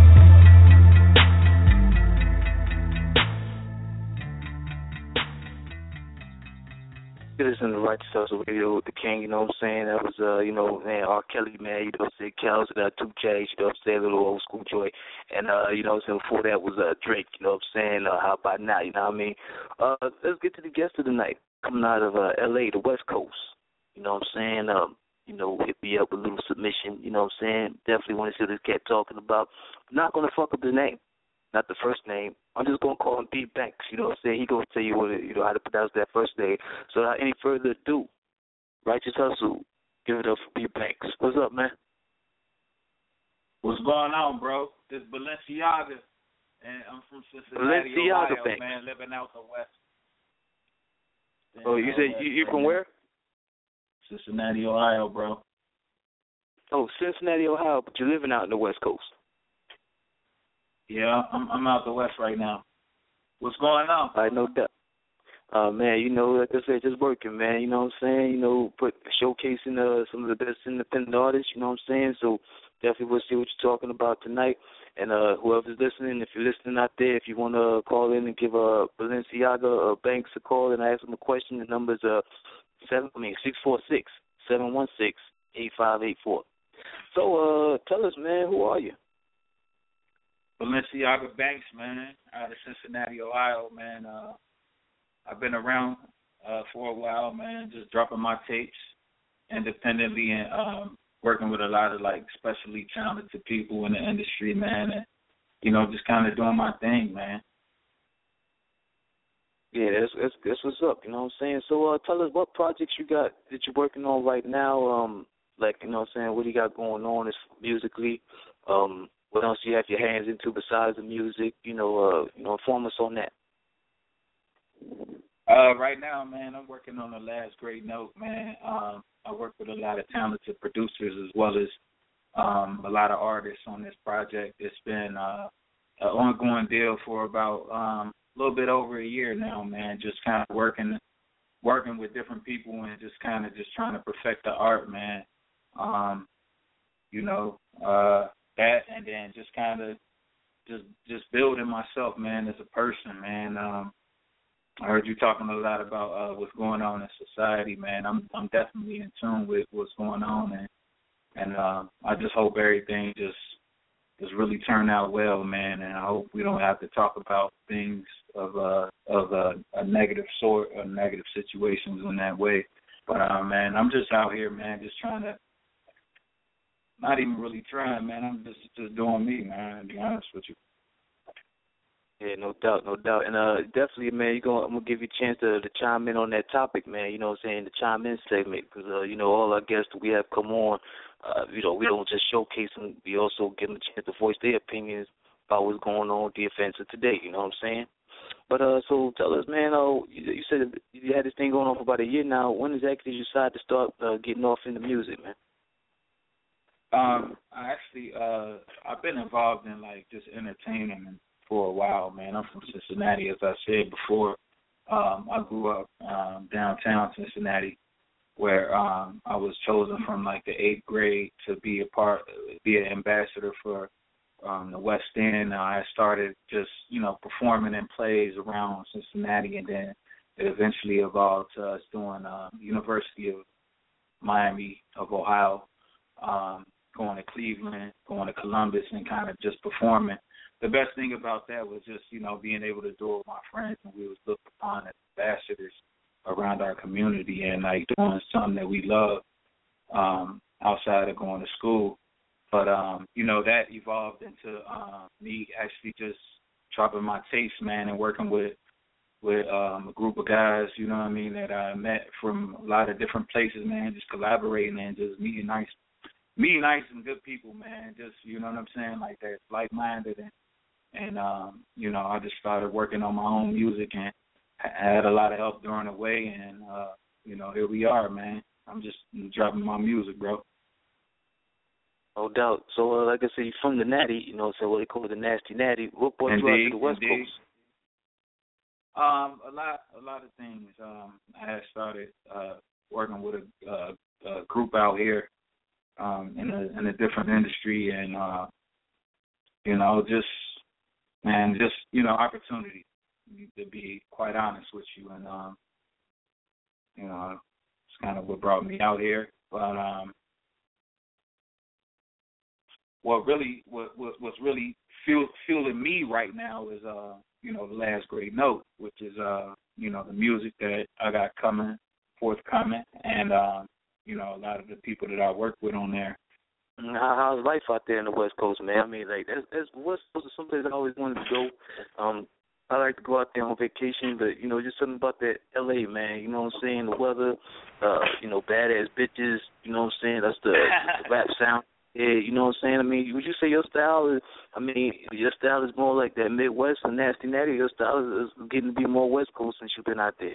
It is in the Righteous Hustle Radio with the King, you know what I'm saying? That was, uh, you know, man, R. Kelly, man, you know what I'm saying? Kels, got two J's, you know what I'm saying? A little old school joy. And, uh, you know what I'm saying? Before that was uh, Drake, you know what I'm saying? Uh, how about now, you know what I mean? Uh, let's get to the guest of the night, coming out of uh, L A, the West Coast. You know what I'm saying? Um, you know, hit me up with a little submission, you know what I'm saying? Definitely want to see what this cat talking about. Not going to fuck up the name. Not the first name. I'm just gonna call him B Banks. You know what I'm saying? He gonna tell you what it, you know how to pronounce that first name. So without any further ado, Righteous Hustle, give it up for B Banks. What's up, man? What's going on, bro? This is Balenciaga, and I'm from Cincinnati, Ohio, Banks. Man, living out the west. Oh, you said you, you from where? Cincinnati, Ohio, bro. Oh, Cincinnati, Ohio, but you're living out in the West Coast. Yeah, I'm I'm out the west right now. What's going on? I know that. Uh, man, you know, like I said, just working, man. You know what I'm saying? You know, put showcasing uh, some of the best independent artists. You know what I'm saying? So definitely we'll see what you're talking about tonight. And uh, whoever's listening, if you're listening out there, if you want to call in and give uh, Balenciaga uh, Banks a call and ask him a question, the number's uh seven. I mean six four six seven one six eight five eight four. So uh, tell us, man, who are you? Balenciaga Banks, man, out of Cincinnati, Ohio, man. Uh, I've been around uh, for a while, man, just dropping my tapes independently and um, working with a lot of, like, specially talented people in the industry, man, and, you know, just kind of doing my thing, man. Yeah, that's, that's, that's what's up, you know what I'm saying? So uh, tell us what projects you got that you're working on right now, um, like, you know what I'm saying, what do you got going on musically, um, what else do you have your hands into besides the music? You know, uh, you know, inform us on that. Uh, right now, man, I'm working on the last great note, man. Um, I work with a lot of talented producers as well as um, a lot of artists on this project. It's been uh, an ongoing deal for about um, a little bit over a year now, man. Just kind of working, working with different people and just kind of just trying to perfect the art, man. Um, you know. Uh, That and then just kind of just just building myself, man, as a person, man. Um, I heard you talking a lot about uh, what's going on in society, man. I'm I'm definitely in tune with what's going on, and and uh, I just hope everything just just really turn out well, man. And I hope we don't have to talk about things of uh, of a, a negative sort or negative situations in that way. But uh, man, I'm just out here, man, just trying to. Not even really trying, man. I'm just just doing me, man. To be honest with you. Yeah, no doubt, no doubt. And uh, definitely, man, you gonna, I'm going to give you a chance to, to chime in on that topic, man, you know what I'm saying, the chime in segment, because, uh, you know, all our guests we have come on, uh, you know, we don't just showcase them, we also give them a chance to voice their opinions about what's going on with the events of today, you know what I'm saying? But, uh, so tell us, man, oh, you, you said you had this thing going on for about a year now. When exactly did you decide to start uh, getting off into music, man? Um, I actually, uh, I've been involved in, like, just entertaining for a while, man. I'm from Cincinnati, as I said before. Um, I grew up um, downtown Cincinnati, where um, I was chosen from, like, the eighth grade to be a part, be an ambassador for um, the West End. Uh, I started just, you know, performing in plays around Cincinnati, and then it eventually evolved to us doing uh, University of Miami of Ohio, um, going to Cleveland, going to Columbus, and kind of just performing. The best thing about that was just, you know, being able to do it with my friends, and we was looked upon as ambassadors around our community and, like, doing something that we love um, outside of going to school. But, um, you know, that evolved into uh, me actually just dropping my tapes, man, and working with with um, a group of guys, you know what I mean, that I met from a lot of different places, man, just collaborating and just meeting nice meeting nice and good people, man, just, you know what I'm saying, like that, like-minded. And, and um, you know, I just started working on my own music, and I had a lot of help during the way, and, uh, you know, here we are, man. I'm just dropping my music, bro. No doubt. So, uh, like I said, you're from the Natty, you know, so what they call it, the Nasty Natty. What brought Indeed, you out to the West indeed. Coast? Um, a lot, a lot of things. Um, I had started uh, working with a, uh, a group out here um, in a in a different industry, and uh, you know, just man, just you know, opportunity. To be quite honest with you, and um, you know, it's kind of what brought me out here. But um, what really, what what what's really fuel, fueling me right now is uh. you know, the Last Great Note, which is, uh, you know, the music that I got coming, forthcoming, and, um, you know, a lot of the people that I work with on there. How, how's life out there in the West Coast, man? I mean, like, that's, that's West Coast is someplace I always wanted to go. Um, I like to go out there on vacation, but, you know, just something about that L A, man, you know what I'm saying, the weather, uh, you know, badass bitches, you know what I'm saying, that's the, the rap sound. Yeah, you know what I'm saying? I mean, would you say your style is, I mean, your style is more like that Midwest and Nasty Natty, your style is, is getting to be more West Coast since you've been out there?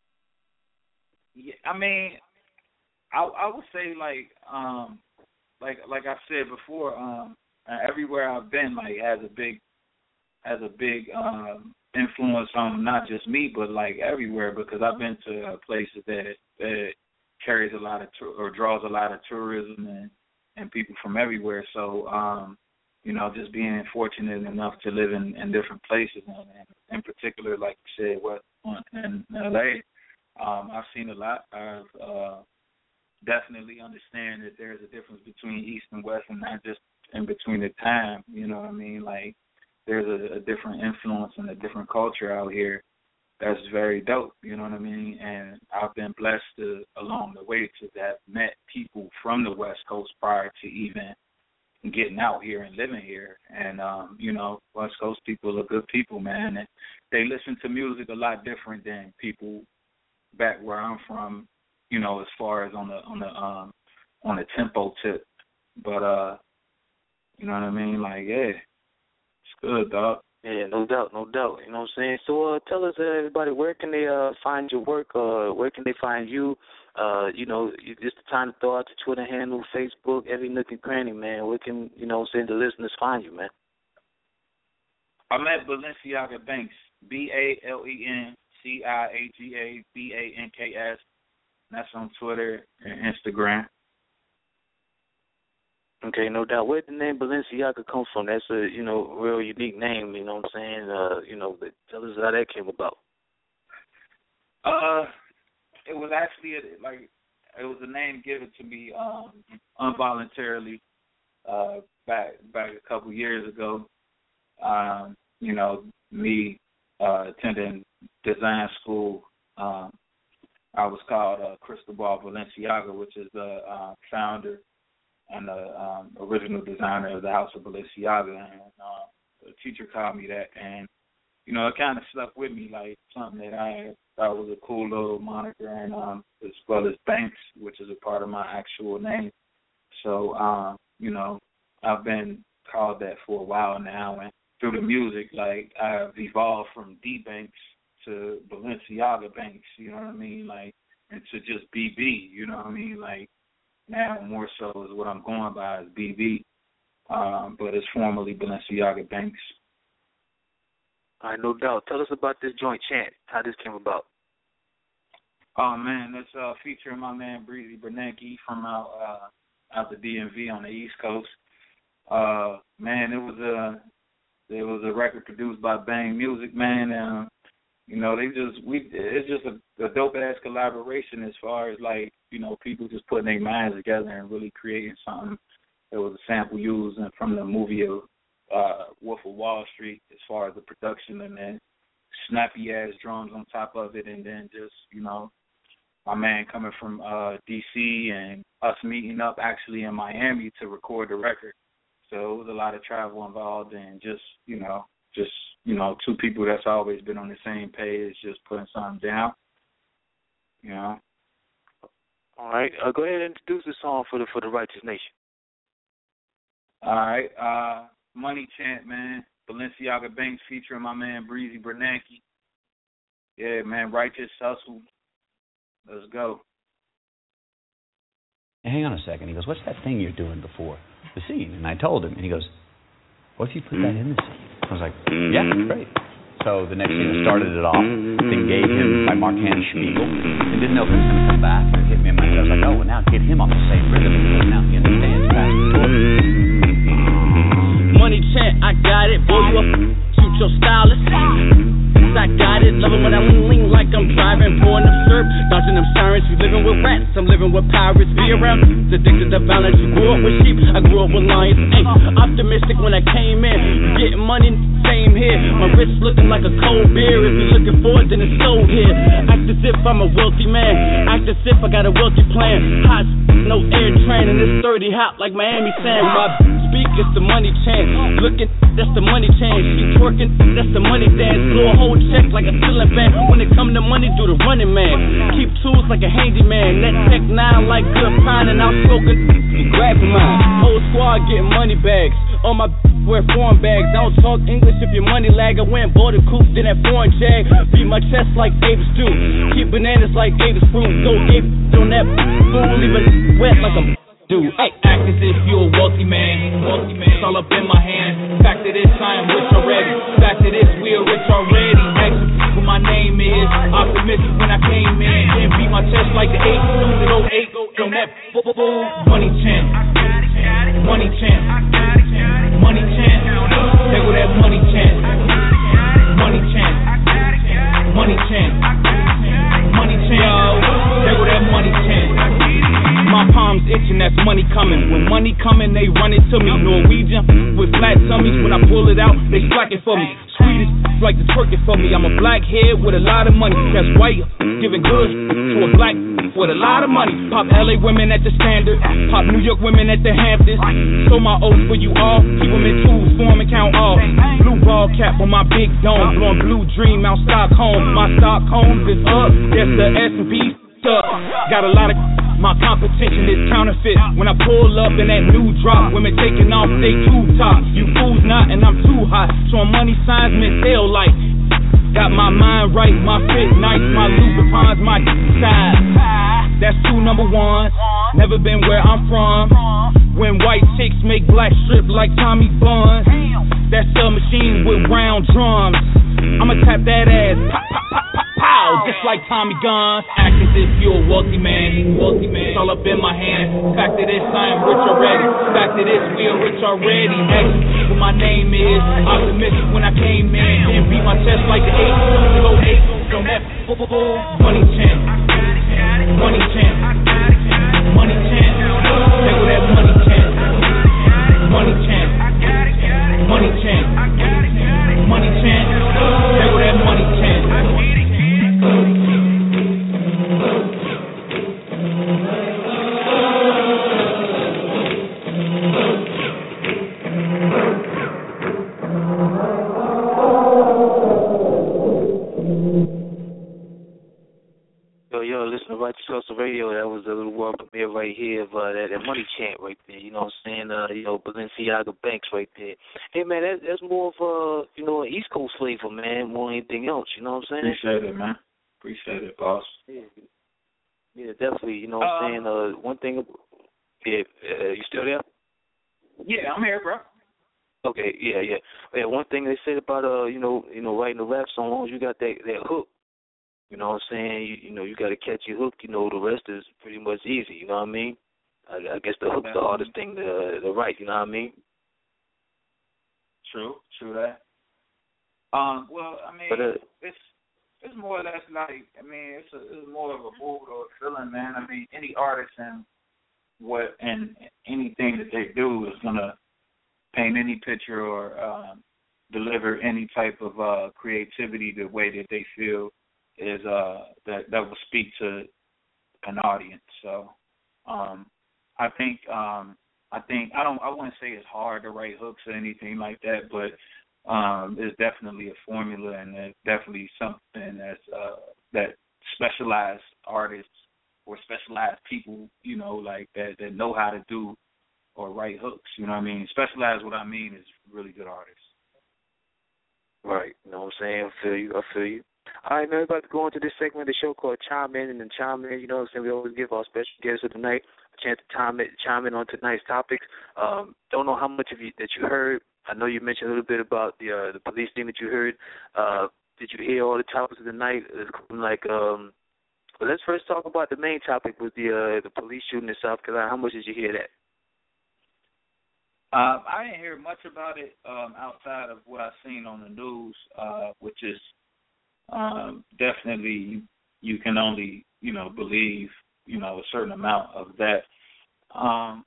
Yeah, I mean, I I would say, like, um, like like I said before, um, everywhere I've been, like, has a big, has a big um, influence on not just me, but, like, everywhere, because I've been to places that, that carries a lot of, or draws a lot of tourism and, and people from everywhere. So, um, you know, just being fortunate enough to live in, in different places, and, and in particular, like you said, what in L A, um, I've seen a lot. I've uh, definitely understand that there's a difference between East and West, and not just in between the time. You know what I mean? Like, there's a, a different influence and a different culture out here that's very dope, you know what I mean? And I've been blessed to, along the way, to have met people from the West Coast prior to even getting out here and living here. And, um, you know, West Coast people are good people, man. And they listen to music a lot different than people back where I'm from, you know, as far as on the on the um on the tempo tip. But uh, you know what I mean? Like, yeah, it's good, dog. Yeah, no doubt, no doubt. You know what I'm saying? So uh, tell us, uh, everybody, where can they uh, find your work? Uh, where can they find you? Uh, you know, you, just the time to throw out your Twitter handle, Facebook, every nook and cranny, man. Where can, you know, send the listeners find you, man? I'm at Balenciaga Banks, B A L E N C I A G A B A N K S. That's on Twitter and Instagram. Okay, no doubt. Where did the name Balenciaga come from? That's a, you know, real unique name, you know what I'm saying? Uh, you know, but tell us how that came about. Uh, it was actually, a, like, it was a name given to me um, involuntarily uh, back back a couple years ago. Um, you know, me uh, attending design school, um, I was called uh, Cristobal Balenciaga, which is the uh, founder and the um, original designer of the House of Balenciaga, and uh, the teacher called me that, and you know, it kind of stuck with me, like something that I thought was a cool little moniker, and um, as well as Banks, which is a part of my actual name. So, um, you know, I've been called that for a while now, and through the music, like I've evolved from D Banks to Balenciaga Banks, you know what I mean, like, and to just B B, you know what I mean, like. Now, more so is what I'm going by is B B, um, but it's formerly Balenciaga Banks. All right, no doubt. Tell us about this joint chant, how this came about. Oh, man, it's uh, featuring my man Breezy Bernanke from out, uh, out the D M V on the East Coast. Uh, man, it was a, it was a record produced by Bang Music, man, and, uh, you know, they just, we, it's just a, a dope-ass collaboration as far as, like, you know, people just putting their minds together and really creating something. There was a sample used from the movie of uh, Wolf of Wall Street as far as the production, and then snappy-ass drums on top of it, and then just, you know, my man coming from uh, D C and us meeting up actually in Miami to record the record. So it was a lot of travel involved, and just, you know, just, you know, two people that's always been on the same page, just putting something down, you know. All right, uh, go ahead and introduce the song for the for the Righteous Nation. All right, uh, Money Chant, man, Balenciaga Banks featuring my man Breezy Bernanke. Yeah, man, Righteous Hustle. Let's go. Hey, hang on a second. He goes, what's that thing you're doing before the scene? And I told him, and he goes, what if you put that in the scene? I was like, yeah, great. So the next thing I started it off, then gave him my Mark Hanny Spiegel, and didn't know if he was going to come back or hit me in my head. I was like, oh, well, now get him on the same rhythm, because now he understands fast Money Chant, I got it, boy, you up, shoot your stylist. I got it, love it when I lean like I'm driving, pouring up syrup, dodging them sirens. You living with rats, I'm living with pirates. Be around, addicted to violence. You grew up with sheep, I grew up with lions. Ain't optimistic when I came in, getting money, same here. My wrist looking like a cold beer. If you're looking for it, then it's sold here. Act as if I'm a wealthy man, act as if I got a wealthy plan. Hot, no air train, and it's thirty hot like Miami sand. My speak, it's the money chant. Looking, that's the money chant. She twerking, that's the money dance. Blow a whole check like a ceiling fan. When it come to money, do the running man. Keep tools like a handyman. Net tech nine like good pine, and outspoken, grab mine. Whole squad getting money bags. All my wear foreign bags. I don't talk English if your money lag. I went and bought a coupe, then that foreign jag. Beat my chest like Abe's do. Keep bananas like Abe's fruit. Go Abe on that fool, leave it wet like I'm do. Hey, act as if you're a wealthy man. Wealthy man, it's all up in my hand. Back to this, I am rich already. Back to this, we are rich already. Ask what my name is. Optimistic when I came in. Didn't beat my chest like the eight. Go eight, go on that money chant. Money chant. Money chant. Take with that money chant. Money chant. Money chant. Money chant. Take with that money chant. My palms itching, that's money coming. When money coming, they run it to me. Norwegian with flat tummies. When I pull it out, they slack it for me. Sweetest like the turkey for me. I'm a black head with a lot of money. That's white, giving good to a black with a lot of money. Pop L A women at the Standard. Pop New York women at the Hamptons. So my oath for you all. Keep them in twos, form and count all. Blue ball cap on my big dome. Blowing blue dream out Stockholm. My Stockholm is up. That's the S and P. Got a lot of my competition is counterfeit. When I pull up in that new drop, women taking off they tube top. You fools not, and I'm too hot. Showing money signs, men tail light. Got my mind right, my fit nice, my Louboutins, my size. That's two number ones. Never been where I'm from. When white chicks make black strip like Tommy Buns. That's a machine with round drums. I'ma tap that ass, pop, pop, pop, pop, pow. Yo, just like Tommy Gunn, act as if you're a wealthy man. Wealthy man, it's all up in my hand. Fact of this, I am rich already. Fact of this, we are rich already. Next, what my name is, optimistic when I came in. Didn't beat my chest like the eight, go eight, from that money chant, money chant, money chant. Take with that money chant, money chant, money chant, money chant. Take with that money chant. Yo, yo, listen to Righteous Hustle Radio. That was a little world premiere right here of uh, that, that money chant right there. You know what I'm saying? Uh, you know, Balenciaga Banks right there. Hey, man, that, that's more of a, you know, an East Coast flavor, man, more than anything else. You know what I'm saying? Appreciate it, man. Appreciate it, boss. Yeah, yeah definitely. You know what I'm saying? Uh, one thing, yeah, uh, you still there? Yeah, I'm here, bro. Okay, yeah, yeah. Yeah, one thing they said about, uh, you know, you know, writing a rap song, you got that, that hook. You know what I'm saying? You, you know, you got to catch your hook. You know, the rest is pretty much easy. You know what I mean? I, I guess the hook's the hardest thing to, to write. You know what I mean? True, true that. Um, well, I mean, but, uh, it's it's more or less like, I mean, it's, a, it's more of a mood or a feeling, man. I mean, any artist and what and anything that they do is gonna paint any picture or um, deliver any type of uh, creativity the way that they feel is uh that that will speak to an audience. So um I think um I think I don't I wouldn't say it's hard to write hooks or anything like that, but um there's definitely a formula and there's definitely something that's uh that specialized artists or specialized people, you know, like that that know how to do or write hooks, you know what I mean? Specialized, what I mean is really good artists. Right. You know what I'm saying? I feel you. I feel you. All right, man, we're about to go into this segment of the show called Chime In, and then Chime In, you know what I'm saying, we always give our special guests of the night a chance to chime in, chime in on tonight's topics. Um, don't know how much of you that you heard. I know you mentioned a little bit about the uh, the police thing that you heard. Uh, did you hear all the topics of the night? Like, um, well, let's first talk about the main topic with the uh, the police shooting in South Carolina. How much did you hear that? Uh, I didn't hear much about it um, outside of what I've seen on the news, uh, which is Um, definitely you, you can only, you know, believe, you know, a certain amount of that. Um,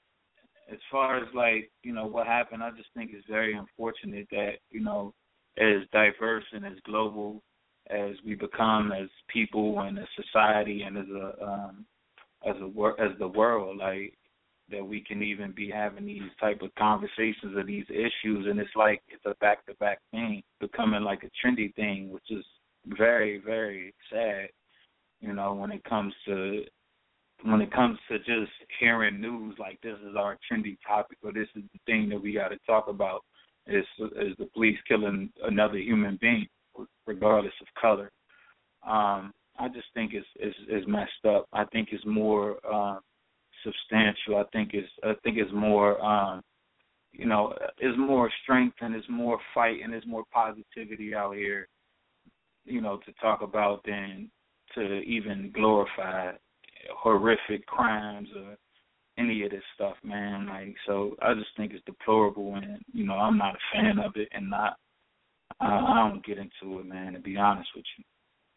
as far as, like, you know, what happened, I just think it's very unfortunate that, you know, as diverse and as global as we become as people and as society and as a um, as a as the world, like, that we can even be having these type of conversations or these issues, and it's like it's a back-to-back thing, becoming like a trendy thing, which is very, very sad, you know, when it comes to when it comes to just hearing news like this is our trendy topic or this is the thing that we got to talk about is is the police killing another human being, regardless of color. Um, I just think it's, it's it's messed up. I think it's more uh, substantial. I think it's I think it's more um, you know, it's more strength and it's more fight and there's more positivity out here, you know, to talk about than to even glorify horrific crimes or any of this stuff, man. Like, so I just think it's deplorable, and you know, I'm not a fan of it, and not I, I don't get into it, man. To be honest with you.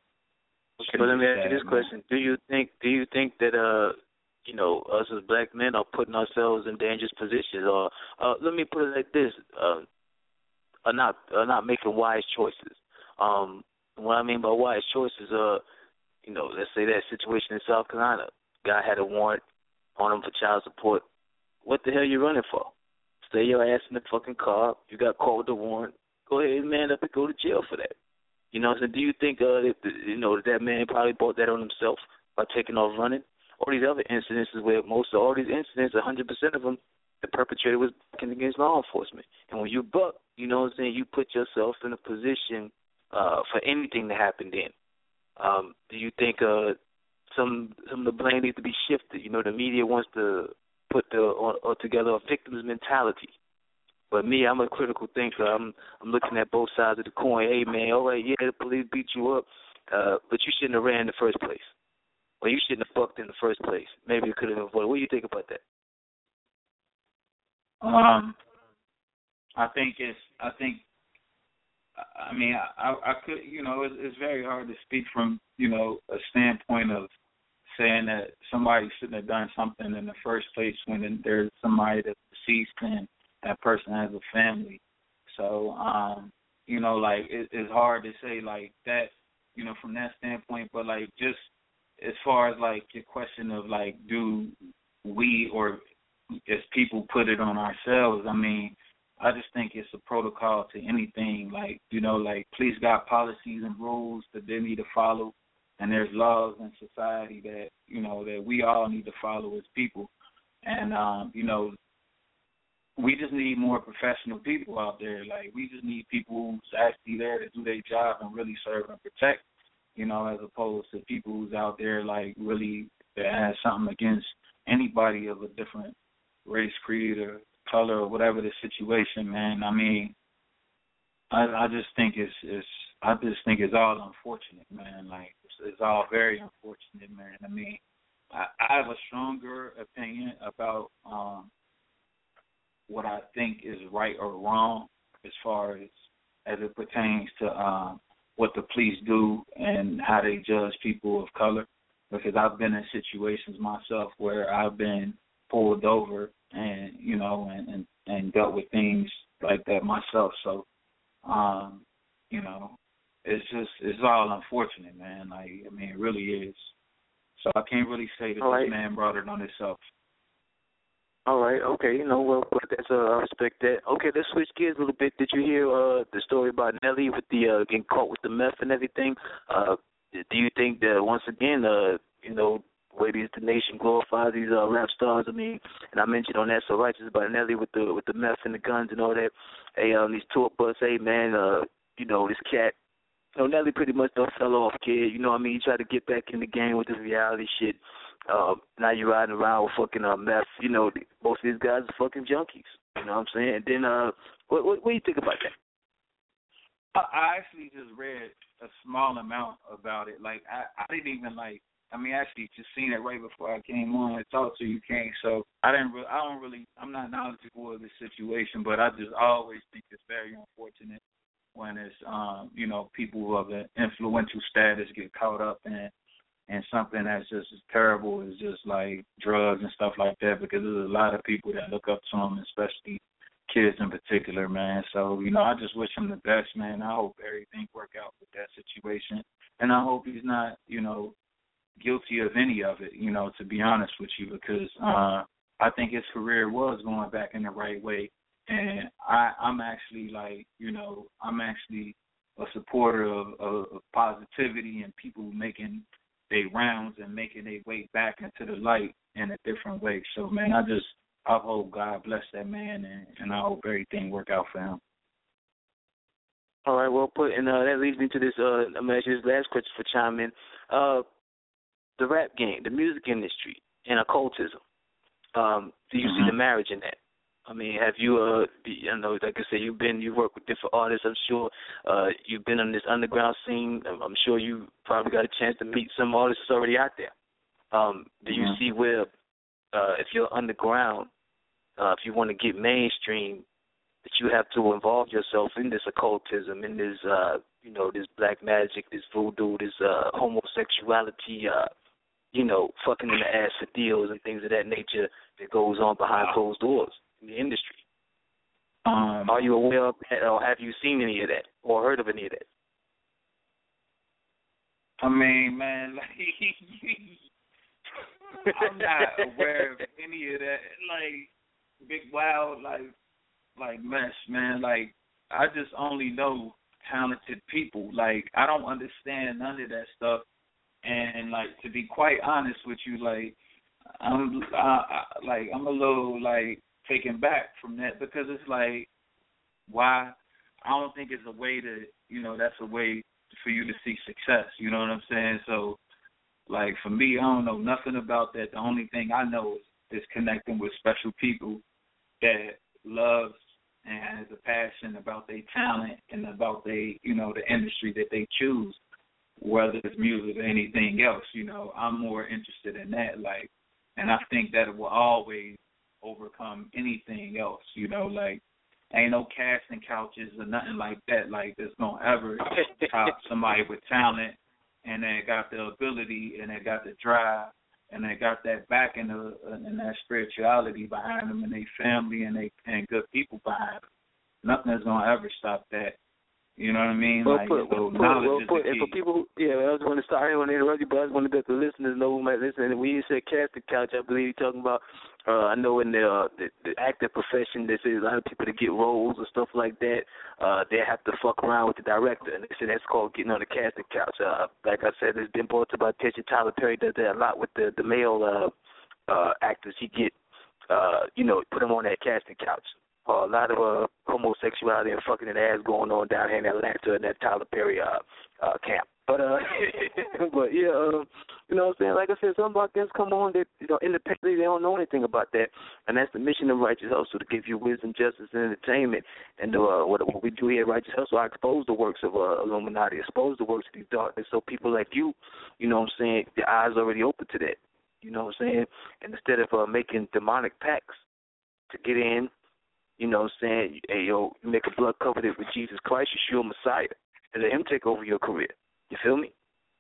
Okay, but let me ask you this question: Do you think do you think that uh you know us as black men are putting ourselves in dangerous positions, or uh, let me put it like this: uh, are not are not making wise choices? Um, what I mean by wise choices, uh, you know, let's say that situation in South Carolina, guy had a warrant on him for child support. What the hell you running for? Stay your ass in the fucking car. You got caught with the warrant. Go ahead, man, up and go to jail for that. You know, so do you think, uh, that, you know, that, that man probably brought that on himself by taking off running? All these other incidences where most of all these incidents, one hundred percent of them, the perpetrator was working against law enforcement. And when you buck, you know what I'm saying, you put yourself in a position uh, for anything to happen then. Um, do you think uh, some some of the blame needs to be shifted? You know, the media wants to put the or, or together a victim's mentality. But me, I'm a critical thinker. I'm I'm looking at both sides of the coin. Hey, man, all right, yeah, the police beat you up. uh, but you shouldn't have ran in the first place. Or you shouldn't have fucked in the first place. Maybe you could have avoided. What do you think about that? Um, I think it's. I think. I mean, I, I could. You know, it's, it's very hard to speak from, you know, a standpoint of saying that somebody shouldn't have done something in the first place when there's somebody that's deceased and that person has a family. So, um, you know, like it, it's hard to say like that, you know, from that standpoint. But like just as far as like your question of like, do we or as people put it on ourselves? I mean, I just think it's a protocol to anything. Like, you know, like police got policies and rules that they need to follow. And there's laws in society that, you know, that we all need to follow as people. And, um, you know, we just need more professional people out there. Like, we just need people who's actually there to do their job and really serve and protect, you know, as opposed to people who's out there, like, really that has something against anybody of a different race, creed, or color, or whatever the situation, man. I mean, I, I just think it's, it's, I just think it's all unfortunate, man. Like, it's, it's all very unfortunate, man. I mean, I, I have a stronger opinion about um, what I think is right or wrong as far as as it pertains to um, what the police do and how they judge people of color, because I've been in situations myself where I've been pulled over and, you know, and, and, and dealt with things like that myself. So, um, you know, it's just, it's all unfortunate, man. Like, I mean, it really is. So I can't really say that all this right. man brought it on himself. All right, okay, you know, well, that's, uh, I respect that. Okay, let's switch gears a little bit. Did you hear uh, the story about Nelly with the uh, getting caught with the meth and everything? Uh, do you think that, once again, uh, you know, the way these, the nation glorifies these uh, rap stars, I mean, and I mentioned on That So Righteous about Nelly with the with the meth and the guns and all that. Hey, on um, these tour bus, hey, man, uh, you know, this cat, you know, Nelly pretty much don't fell off, kid. You know what I mean? He tried to get back in the game with this reality shit. Uh, now you're riding around with fucking uh, meth. You know, most of these guys are fucking junkies. You know what I'm saying? And then, uh, what, what, what do you think about that? I actually just read a small amount about it. Like, I, I didn't even, like, I mean, actually just seen it right before I came on and talked to you, King. So I didn't really, I don't really, I'm not knowledgeable of this situation, but I just always think it's very unfortunate when it's, um, you know, people of an influential status get caught up in and something that's just as terrible as just like drugs and stuff like that, because there's a lot of people that look up to them, especially kids in particular, man. So, you know, I just wish him the best, man. I hope everything work out with that situation. And I hope he's not, you know, guilty of any of it, you know, to be honest with you, because uh, I think his career was going back in the right way. And I, I'm actually like, you know, I'm actually a supporter of, of, of positivity and people making their rounds and making their way back into the light in a different way. So, man, I just, I hope God bless that man, and, and I hope everything work out for him. All right, well put, and uh, that leads me to this, uh, I'm going to ask you this last question for chime in. Uh, the rap game, the music industry, and occultism, um, do you mm-hmm. see the marriage in that? I mean, have you, uh, you know, like I said, you've been, you work with different artists, I'm sure. Uh, you've been on this underground scene. I'm, I'm sure you probably got a chance to meet some artists already out there. Um, do you mm-hmm. see where, uh, if you're underground, uh, if you want to get mainstream, that you have to involve yourself in this occultism, in this, uh, you know, this black magic, this voodoo, this uh, homosexuality, uh, you know, fucking in the ass for deals and things of that nature that goes on behind closed doors in the industry? Um, Are you aware of that, or have you seen any of that, or heard of any of that? I mean, man, like, I'm not aware of any of that. Like, big wild, like, like mess, man. Like, I just only know talented people. Like, I don't understand none of that stuff. And, like, to be quite honest with you, like, I'm, I, I, like, I'm a little, like, taken back from that, because it's like, why? I don't think it's a way to, you know, that's a way for you to see success. You know what I'm saying? So, like, for me, I don't know nothing about that. The only thing I know is, is connecting with special people that loves and has a passion about their talent and about they, you know, the industry that they choose. whether it's music or anything else. You know, I'm more interested in that. Like, and I think that it will always overcome anything else. You know, like ain't no casting couches or nothing like that. Like that's gonna ever top somebody with talent and they got the ability and they got the drive and they got that back and the and that spirituality behind them and their family and they and good people behind them. Nothing is gonna ever stop that. You know what I mean? Well, like, put, so well, knowledge well, is put, the and key. for people, who, yeah, I was going to start. I didn't want to interrupt you, but I just wanted to let the listeners know who might listen. When you said cast the couch, I believe you're talking about. Uh, I know in the, uh, the the acting profession, they say a lot of people that get roles or stuff like that, uh, they have to fuck around with the director, and they say that's called getting on the casting couch. Uh, like I said, it's been brought to my attention. Tyler Perry does that a lot with the the male uh, uh, actors. He get, uh, you know, put them on that casting couch. Uh, a lot of uh, homosexuality and fucking and ass going on down here in Atlanta in that Tyler Perry uh, uh, camp. But uh, but yeah, uh, you know what I'm saying? Like I said, some podcasts come on that, you know, independently, they don't know anything about that. And that's the mission of Righteous Hustle, to give you wisdom, justice, and entertainment. And uh, what, what we do here at Righteous Hustle, I expose the works of uh, Illuminati, expose the works of these darkness, so people like you, you know what I'm saying, their eyes are already open to that. You know what I'm saying? And instead of uh, making demonic pacts to get in, you know what I'm saying, hey, yo, you make a blood covenant with Jesus Christ, Yeshua Messiah, and let him take over your career. You feel me?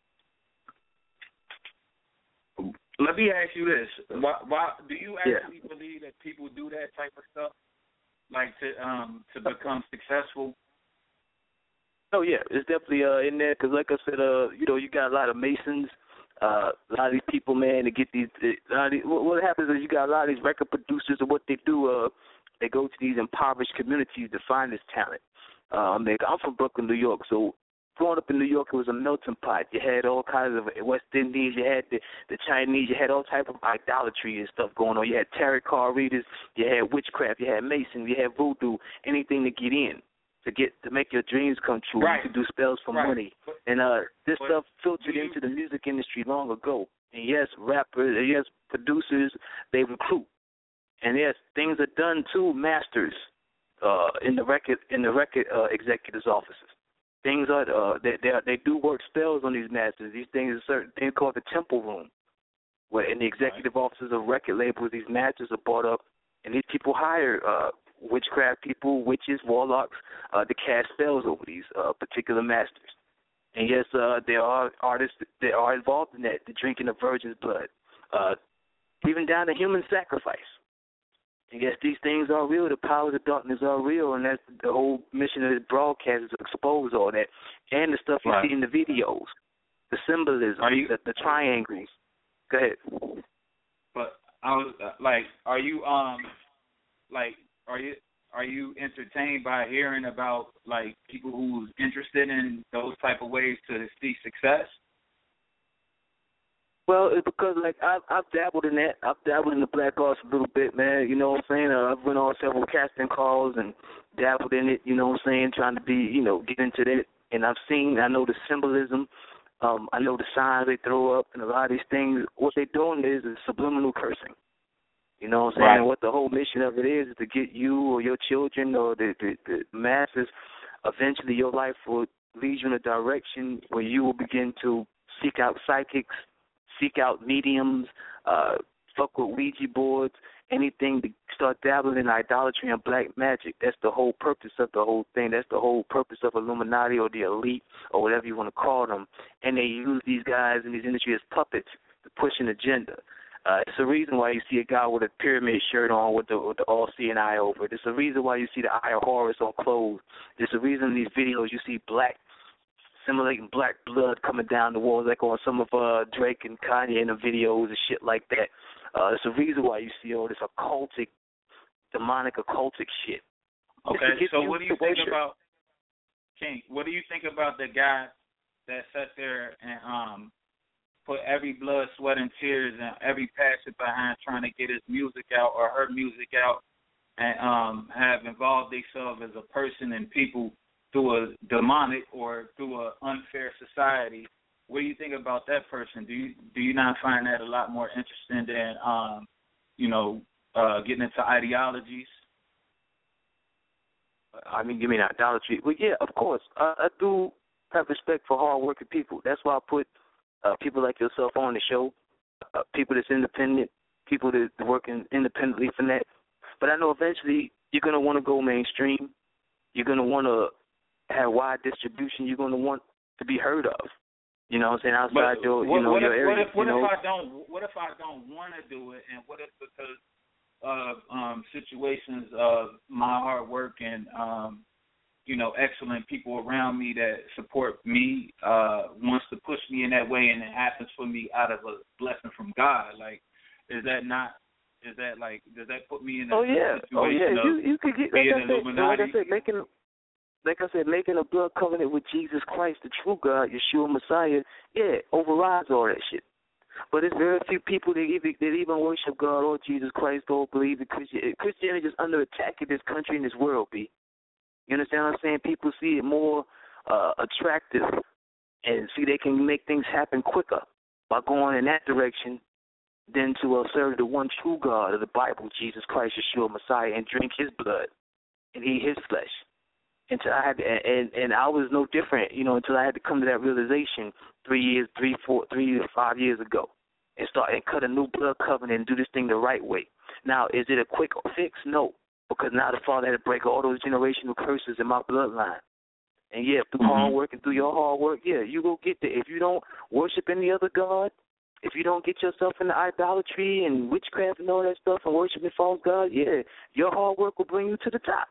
Let me ask you this: Why, why do you actually yeah. believe that people do that type of stuff, like to um to become successful? Oh yeah, it's definitely uh, in there because, like I said, uh, you know, you got a lot of Masons, uh, a lot of these people, man, to get these. A lot of these, what happens is you got a lot of these record producers, and what they do, uh, they go to these impoverished communities to find this talent. Um, they, I'm from Brooklyn, New York, so. Growing up in New York, it was a melting pot. You had all kinds of West Indies. You had the, the Chinese. You had all type of idolatry and stuff going on. You had tarot card readers. You had witchcraft. You had Masons. You had voodoo. Anything to get in, to get to make your dreams come true. Right. You could do spells for right. money. And uh, this but stuff filtered you, into the music industry long ago. And yes, rappers, and yes, producers, they recruit. And yes, things are done to masters uh, in the record in the record uh, executives' offices. Things are uh, they they, are, they do work spells on these masters. These things are certain things called the temple room, where in the executive right. offices of record labels, these masters are brought up, and these people hire uh, witchcraft people, witches, warlocks, uh, to cast spells over these uh, particular masters. And yes, uh, there are artists that are involved in that, the drinking of virgin's blood, uh, even down to human sacrifice. And yes, these things are real. The powers of darkness are real, and that's the whole mission of this broadcast is to expose all that, and the stuff you right. see in the videos, the symbolism, you, the, the triangles. Go ahead. But I was uh, like, are you um, like, are you are you entertained by hearing about like people who's interested in those type of ways to see success? Well, it's because, like, I've, I've dabbled in that. I've dabbled in the black arts a little bit, man. You know what I'm saying? Uh, I've went on several casting calls and dabbled in it, you know what I'm saying, trying to be, you know, get into that. And I've seen, I know the symbolism. Um, I know the signs they throw up and a lot of these things. What they're doing is, is subliminal cursing. You know what I'm saying? Right. And what the whole mission of it is is to get you or your children or the, the, the masses, eventually your life will lead you in a direction where you will begin to seek out psychics, seek out mediums, uh, fuck with Ouija boards, anything to start dabbling in idolatry and black magic. That's the whole purpose of the whole thing. That's the whole purpose of Illuminati or the elite or whatever you want to call them. And they use these guys in these industries as puppets to push an agenda. Uh, it's a reason why you see a guy with a pyramid shirt on with the, with the all-seeing eye over it. It's a reason why you see the Eye of Horus on clothes. There's a reason in these videos you see black simulating black blood coming down the walls, like on some of uh, Drake and Kanye in the videos and shit like that. Uh, it's a reason why you see all this occultic, demonic occultic shit. Okay, so what do you think about, King, what do you think about the guy that sat there and um, put every blood, sweat, and tears and every passion behind trying to get his music out or her music out and um, have involved themselves as a person and people through a demonic or through an unfair society? What do you think about that person? Do you do you not find that a lot more interesting than, um, you know, uh, getting into ideologies? I mean, you mean idolatry? Well, yeah, of course. I, I do have respect for hard-working people. That's why I put uh, people like yourself on the show, uh, people that's independent, people that working independently from that. But I know eventually you're going to want to go mainstream. You're going to want to have wide distribution. You're going to want to be heard of. You know what I'm saying? Outside but your, you what, know, what your if, area. What if, what you know? if I don't? What if I don't want to do it? And what if because of um, situations of my hard work and um, you know, excellent people around me that support me uh, wants to push me in that way, and it happens for me out of a blessing from God. Like, is that not? Is that like? Does that put me in a oh yeah, situation oh yeah. of You you could get like being I said, Illuminati? like I said, making like I said, making a blood covenant with Jesus Christ, the true God, Yeshua Messiah. Yeah, overrides all that shit. But it's very few people that even that even worship God or Jesus Christ or believe in Christianity. Christianity is under attack in this country and this world, B. You understand what I'm saying? People see it more uh, attractive and see they can make things happen quicker by going in that direction than to uh, serve the one true God of the Bible, Jesus Christ, Yeshua Messiah, and drink his blood and eat his flesh. Until I had to, and and I was no different, you know, until I had to come to that realization three years, three, four, three, five years ago, and start and cut a new blood covenant and do this thing the right way. Now, is it a quick fix? No. Because now the Father had to break all those generational curses in my bloodline. And, yeah, through mm-hmm. hard work and through your hard work, yeah, you go get there. If you don't worship any other God, if you don't get yourself into idolatry and witchcraft and all that stuff and worshiping false God, yeah, your hard work will bring you to the top.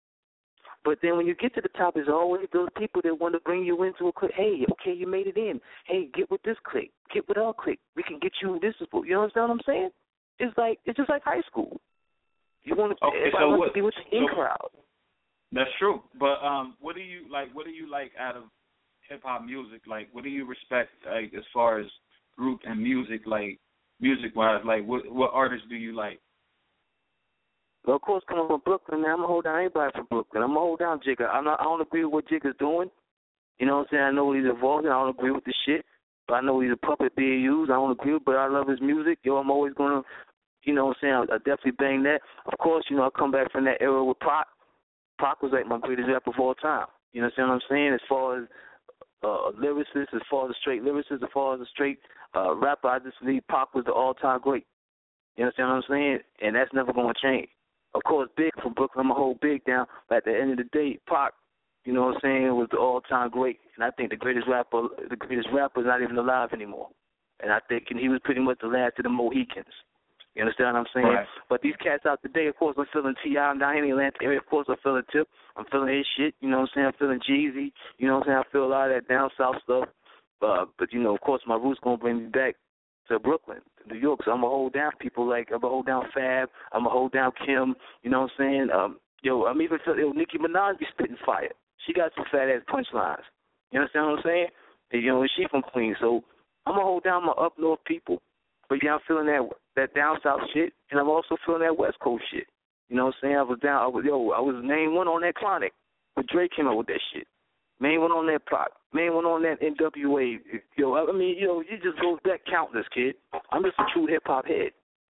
But then when you get to the top, there's always those people that want to bring you into a clique. Hey, okay, you made it in. Hey, get with this clique. Get with our clique. We can get you this. You understand what I'm saying? It's like it's just like high school. You want to, okay, everybody so wants what, to be with the in so, crowd. That's true. But um, what do you like? What do you like out of hip hop music? Like, what do you respect? Like, as far as group and music, like music wise, like what what artists do you like? Well, of course, coming from Brooklyn, man, I'm gonna hold down anybody from Brooklyn. I'm gonna hold down Jigga. I'm not. I don't agree with what Jigga's doing. You know what I'm saying? I know he's involved in. I don't agree with the shit, but I know he's a puppet being used. I don't agree with, but I love his music. Yo, I'm always gonna. You know what I'm saying? I definitely bang that. Of course, you know, I come back from that era with Pac. Pac was like my greatest rapper of all time. You know what I'm saying? As far as uh, lyricist, as far as a straight lyricist, as far as a straight uh, rapper, I just believe Pac was the all-time great. You understand what I'm saying? And that's never going to change. Of course, Big from Brooklyn, I'm going to hold Big down. But at the end of the day, Pac, you know what I'm saying, was the all-time great. And I think the greatest rapper, the greatest rapper is not even alive anymore. And I think and he was pretty much the last of the Mohicans. You understand what I'm saying? Right. But these cats out today, of course, I'm feeling T I. I'm down here in the Atlanta area. Of course, I'm feeling Tip. I'm feeling his shit. You know what I'm saying? I'm feeling Jeezy. You know what I'm saying? I feel a lot of that down south stuff. Uh, but, you know, of course, my roots going to bring me back to Brooklyn, to New York. So I'm going to hold down people like, I'm going to hold down Fab. I'm going to hold down Kim. You know what I'm saying? Um, yo, I'm even feeling, yo, Nicki Minaj be spitting fire. She got some fat-ass punchlines. You understand what I'm saying? And, you know, she from Queens. So I'm going to hold down my up north people. But, yeah, I'm feeling that that down south shit, and I'm also feeling that West Coast shit. You know what I'm saying? I was down, I was, yo, I was main one on that Chronic. But Drake came out with that shit. Main one on that Pac. Main one on that N W A. Yo, I mean, yo, you just go back countless, kid. I'm just a true hip-hop head.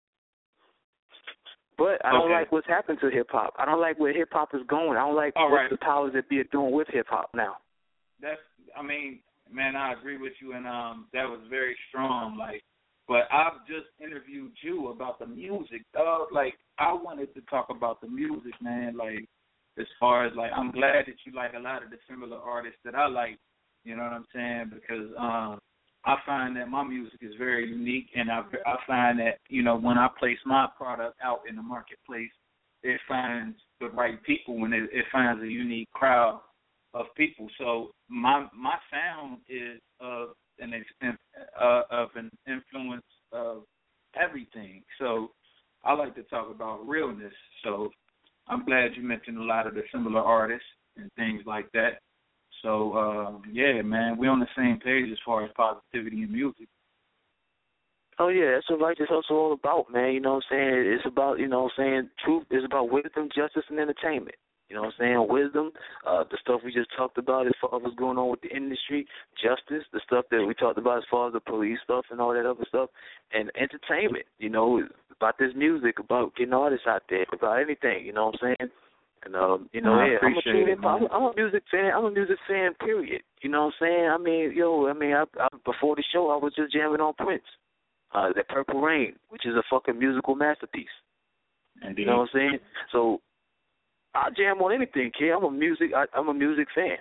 But I don't okay. like what's happened to hip-hop. I don't like where hip-hop is going. I don't like All what right. the powers that be are doing with hip-hop now. That's, I mean, man, I agree with you, and um, that was very strong, like, but I've just interviewed you about the music, dog. Like, I wanted to talk about the music, man. Like, as far as, like, I'm glad that you like a lot of the similar artists that I like, you know what I'm saying? Because um, I find that my music is very unique, and I, I find that, you know, when I place my product out in the marketplace, it finds the right people, and it, it finds a unique crowd of people. So my my sound is of an uh, of an influence of everything. So I like to talk about realness. So I'm glad you mentioned a lot of the similar artists and things like that. So um, yeah, man, we're on the same page as far as positivity in music. Oh, yeah, that's what Righteous Hustle all about, man. You know what I'm saying? It's about, you know what I'm saying, truth is about wisdom, justice, and entertainment. You know what I'm saying? Wisdom, uh, the stuff we just talked about as far as what's going on with the industry, justice, the stuff that we talked about as far as the police stuff and all that other stuff, and entertainment, you know, about this music, about getting artists out there, about anything, you know what I'm saying? And um, you know, I yeah, I'm a appreciate true it, hip hop. man. I'm a music fan. I'm a music fan. Period. You know what I'm saying? I mean, yo, I mean, I, I, before the show, I was just jamming on Prince, uh, that Purple Rain, which is a fucking musical masterpiece. Indeed. You know what I'm saying? So I jam on anything, kid. I'm a music. I, I'm a music fan.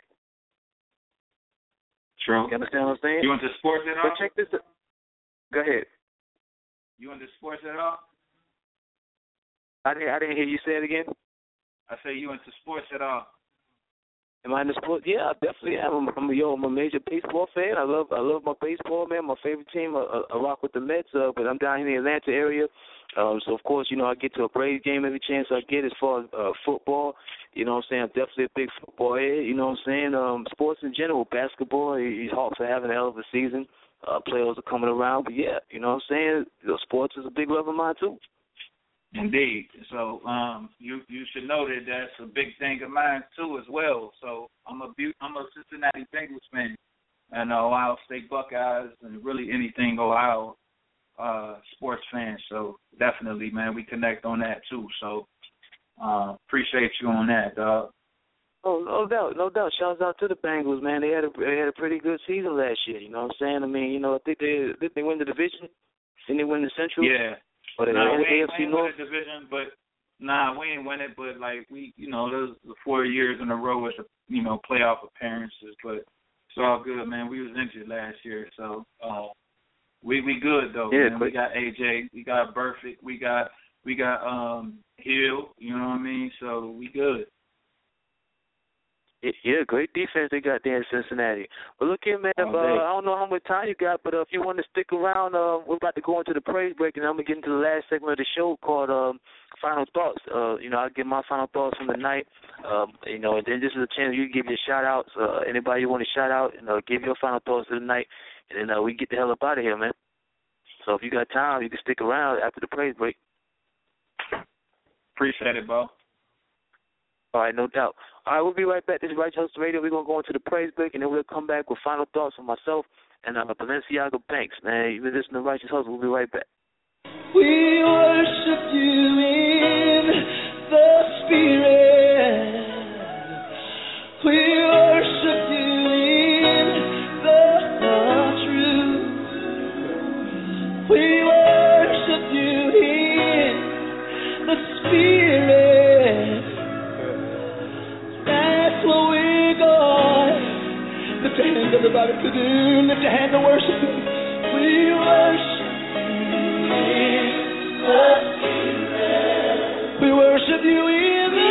True. You understand what I'm saying? You into sports at all? But check this out. Go ahead. You into sports at all? I didn't. I didn't hear you say it again. I say you into sports at all? Am I into sports? Yeah, I definitely am. I'm, I'm a yo. I'm a major baseball fan. I love. I love my baseball, man. My favorite team. I, I rock with the Mets. Uh, but I'm down in the Atlanta area. Um, so of course, you know, I get to a Braves game every chance I get as far as uh, football. You know what I'm saying? I'm definitely a big football head. You know what I'm saying? Um, sports in general, basketball. These Hawks are having a hell of a season. Uh, players are coming around. But yeah, you know what I'm saying? You know, sports is a big love of mine too. Indeed. So um, you you should know that that's a big thing of mine too as well. So I'm a I'm a Cincinnati Bengals fan and Ohio State Buckeyes and really anything Ohio uh, sports fan. So definitely, man, we connect on that too. So uh, appreciate you on that, dog. Oh, no doubt, no doubt. Shouts out to the Bengals, man. They had a they had a pretty good season last year. You know what I'm saying? I mean, you know, I think they did they win the division. Didn't they win the Central? Yeah. But in nah, the we A ain't, F C we ain't North. win the division, but nah, we ain't win it. But like we, you know, those the four years in a row as a, you know, playoff appearances. But it's all good, man. We was injured last year, so uh, we we good though. Yeah, man. but, We got A J, we got Burfict, we got we got um Hill. You know what I mean? So we good. Yeah, great defense they got there in Cincinnati. But look here, man, Oh, uh, I don't know how much time you got, but uh, if you want to stick around, uh, we're about to go into the praise break, and I'm going to get into the last segment of the show called um, Final Thoughts. Uh, you know, I'll give my final thoughts from the night. Um, you know, and then this is a chance you can give your shout-outs. Uh, anybody you want to shout out, and uh, give your final thoughts of the night, and then uh, we get the hell up out of here, man. So if you got time, you can stick around after the praise break. Appreciate it, bro. All right, no doubt. All right, we'll be right back. This is Righteous Hustle Radio. We're going to go into the praise break, and then we'll come back with final thoughts from myself and uh, Balenciaga Banks. Man, you've been listening to Righteous Hustle. We'll be right back. We worship you in the Spirit. We worship you in the truth. We worship you in the Spirit. Lift your hands, everybody, to do. Lift your hands and worship Him. We worship you in the Spirit. We worship you in the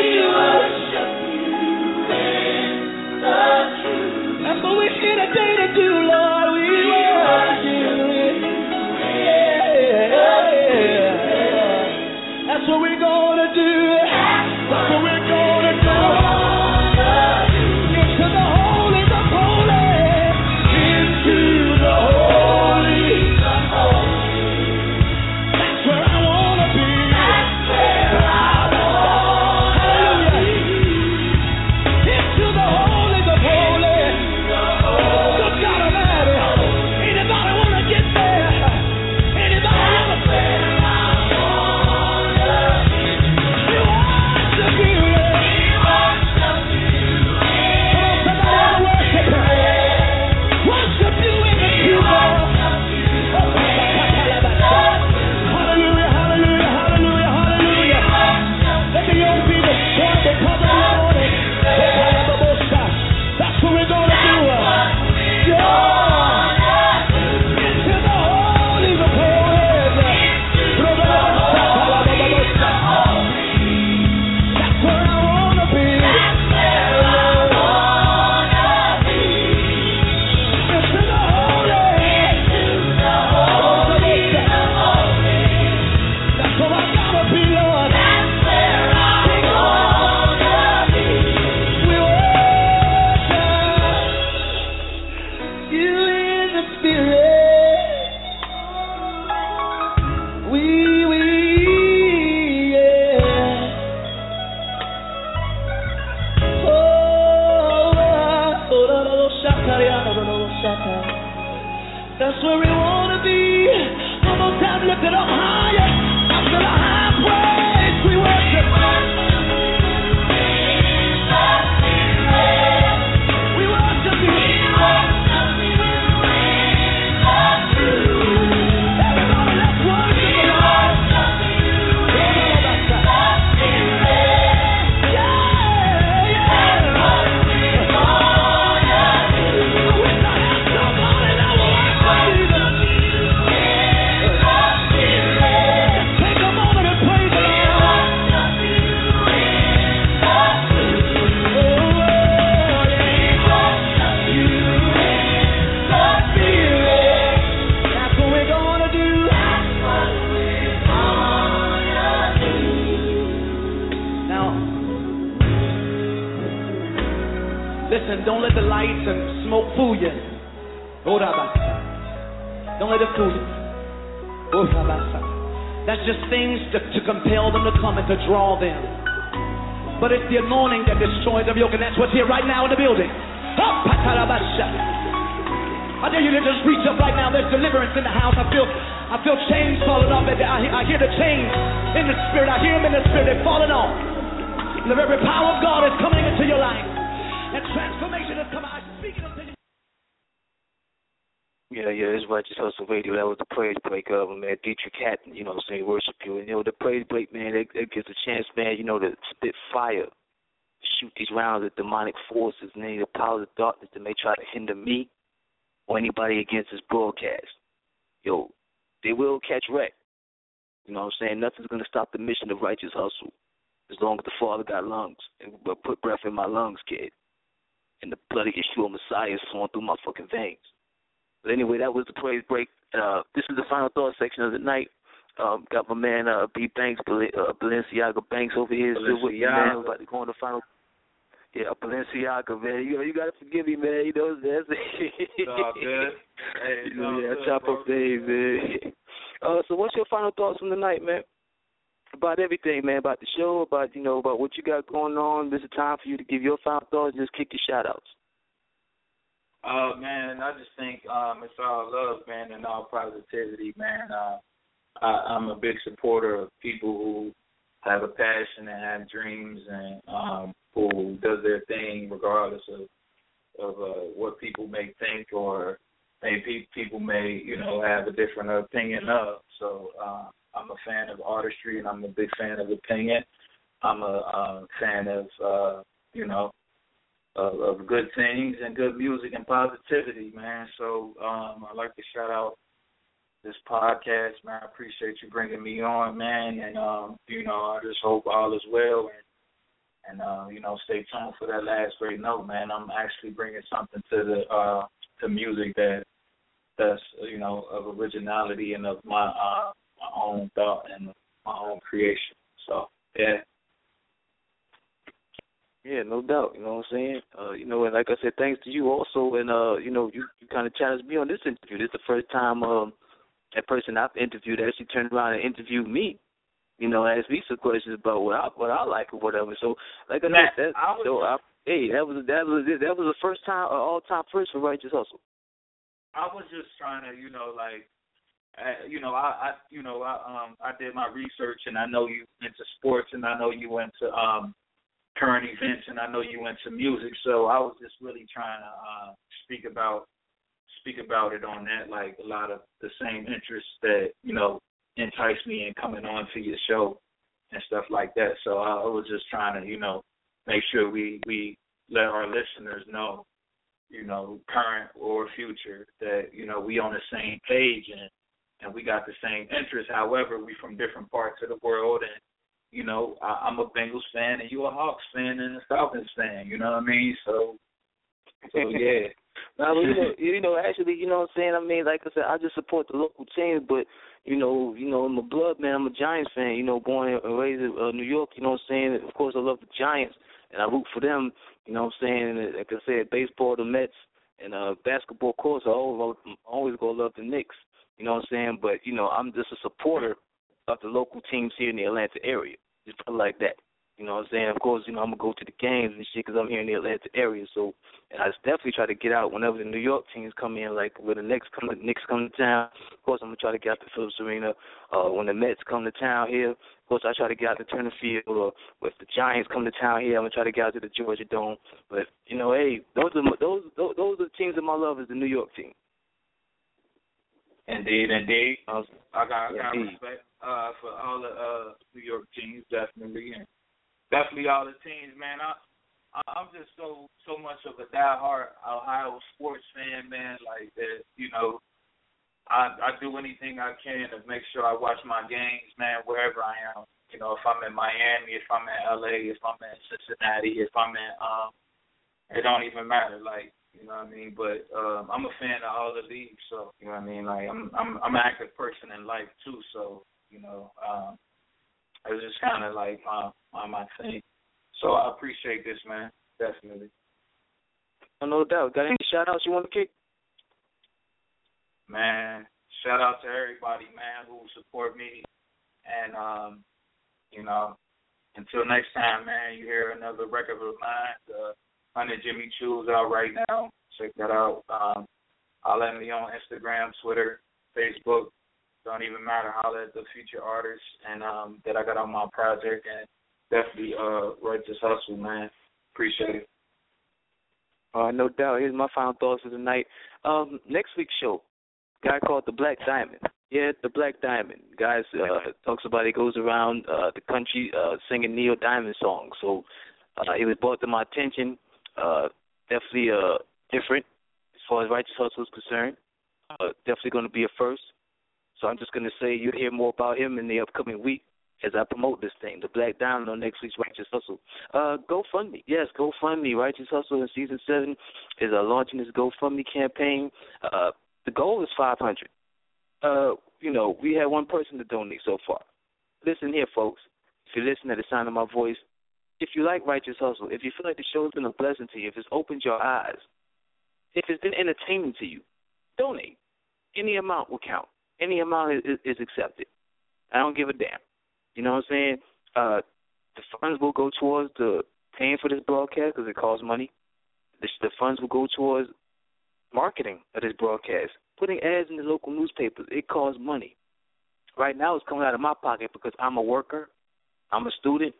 truth. That's what we're here today to do, Lord. We worship you in yeah. That's what we're going to do. That's what we're going to do. Into the holy, the holy. Into the holy, the holy. That's where I want to be. That's where I want to be. Into the holy, the holy. Good God Almighty. Anybody want to get there? Anybody want to say? That's where we want to be. One more time, lift it up higher. Up to the high place we worship. Listen, don't let the lights and smoke fool you. Don't let it fool you. That's just things to, to compel them to come and to draw them. But it's the anointing that destroys the yoke, and that's what's here right now in the building. I dare you to just reach up right now. There's deliverance in the house. I feel I feel chains falling off. I hear, I hear the chains in the spirit. I hear them in the spirit. They're falling off. And the very power of God is coming into your life. And transformation is coming. I'm speaking of the... Yeah, yeah, it's Righteous Hustle Radio. That was the praise break of uh, man, Dietrich Hatton, you know what I'm saying, worship you. And, you know, the praise break, man, it, it gives a chance, man, you know, to spit fire, shoot these rounds at demonic forces and any of the powers of darkness that may try to hinder me or anybody against this broadcast. Yo, they will catch wreck. You know what I'm saying? Nothing's going to stop the mission of Righteous Hustle as long as the Father got lungs and put breath in my lungs, kid. And the blood of Yeshua Messiah is flowing through my fucking veins. But anyway, that was the praise break. Uh, this is the final thought section of the night. Um, got my man uh, B. Banks, uh, Balenciaga Banks over here. Still with me, man. We're about to go on the final. Yeah, Balenciaga, man. You know, you got to forgive me, man. You know, that's it's all good. Hey, it's all yeah, good, chop bro. up days, man. Uh, so what's your final thoughts from the night, man? About everything, man. About the show, about, you know, about what you got going on. This is time for you to give your final thoughts and just kick your shout-outs. Uh, man, I just think um, it's all love, man, and all positivity, man. Uh, I, I'm a big supporter of people who have a passion and have dreams and um, who does their thing regardless of of uh, what people may think or maybe people may, you know, have a different opinion of. So uh, I'm a fan of artistry and I'm a big fan of opinion. I'm a uh, fan of, uh, you know, Of, of good things and good music and positivity, man. So um, I'd like to shout out this podcast, man. I appreciate you bringing me on, man. And, um, you know, I just hope all is well. And, and uh, you know, stay tuned for that last great note, man. I'm actually bringing something to the uh, to music that that's, you know, of originality and of my, uh, my own thought and my own creation. So, yeah. Yeah, no doubt. You know what I'm saying? Uh, you know, and like I said, thanks to you also. And, uh, you know, you, you kind of challenged me on this interview. This is the first time um, that person I've interviewed actually turned around and interviewed me. You know, asked me some questions about what I what I like or whatever. So, like I said, that, I was, so I, hey, that was that was that was the first time, uh, all time first for Righteous Hustle. I was just trying to, you know, like, uh, you know, I, I, you know, I, um, I did my research, and I know you into sports, and I know you into um. current events, and I know you into music, so I was just really trying to uh, speak about speak about it on that, like a lot of the same interests that, you know, entice me in coming on to your show and stuff like that. So I was just trying to, you know, make sure we, we let our listeners know, you know, current or future, that, you know, we on the same page and, and we got the same interests. However, we from different parts of the world, and you know, I, I'm a Bengals fan, and you a Hawks fan, and a Falcons fan. You know what I mean? So, so yeah. No, but you know, you know, actually, you know what I'm saying? I mean, like I said, I just support the local teams, but you know, you know, in my blood, man, I'm a Giants fan. You know, born and raised in uh, New York. You know what I'm saying? Of course, I love the Giants, and I root for them. You know what I'm saying? And like I said, baseball, the Mets, and uh, basketball, of course, I always, always gonna love the Knicks. You know what I'm saying? But you know, I'm just a supporter of the local teams here in the Atlanta area. Just like that. You know what I'm saying? Of course, you know, I'm going to go to the games and shit because I'm here in the Atlanta area. So, and I just definitely try to get out whenever the New York teams come in, like when the Knicks come, the Knicks come to town. Of course, I'm going to try to get out to Phillips Arena. Uh, when the Mets come to town here, of course, I try to get out to Turner Field. Or if the Giants come to town here, I'm going to try to get out to the Georgia Dome. But, you know, hey, those are, those, those, those are the teams that my love is the New York team. Indeed, indeed. I got, I got indeed. respect uh, for all the uh, New York teams, definitely, and definitely all the teams, man. I, I'm just so so much of a diehard Ohio sports fan, man. Like that, you know, I I do anything I can to make sure I watch my games, man, wherever I am. You know, if I'm in Miami, if I'm in L A, if I'm in Cincinnati, if I'm in, um, it don't even matter. Like. You know what I mean? But um, I'm a fan of all the leagues, so you know what I mean. Like I'm, I'm, I'm an active person in life too, so you know, um, it's just kind of like my, my, my thing. So I appreciate this, man, definitely. No doubt. Got any shout outs you want to kick? Man, shout out to everybody, man, who support me. And, um, you know, until next time, man, you hear another record of mine. The Hunter Jimmy Choo's out right now. Check that out. Um, I'll let me on Instagram, Twitter, Facebook. Don't even matter. Holler at the future artists and um, that I got on my project. And definitely uh, Righteous Hustle, man. Appreciate it. Uh, no doubt. Here's my final thoughts for the night. Um, next week's show, guy called the Black Diamond. Yeah, the Black Diamond. Guys uh, talks about he goes around uh, the country uh, singing Neil Diamond songs. So uh, it was brought to my attention. Uh, definitely uh, different as far as Righteous Hustle is concerned. Uh, definitely going to be a first. So I'm just going to say you'll hear more about him in the upcoming week as I promote this thing, the Black Diamond on next week's Righteous Hustle. Uh, GoFundMe. Yes, GoFundMe. Righteous Hustle in Season seven is uh, launching this GoFundMe campaign. Uh, the goal is five hundred. Uh, you know, we had one person to donate so far. Listen here, folks. If you listen to the sound of my voice, if you like Righteous Hustle, if you feel like the show's been a blessing to you, if it's opened your eyes, if it's been entertaining to you, donate. Any amount will count. Any amount is, is accepted. I don't give a damn. You know what I'm saying? Uh, the funds will go towards the paying for this broadcast because it costs money. The, the funds will go towards marketing of this broadcast, putting ads in the local newspapers. It costs money. Right now it's coming out of my pocket because I'm a worker. I'm a student.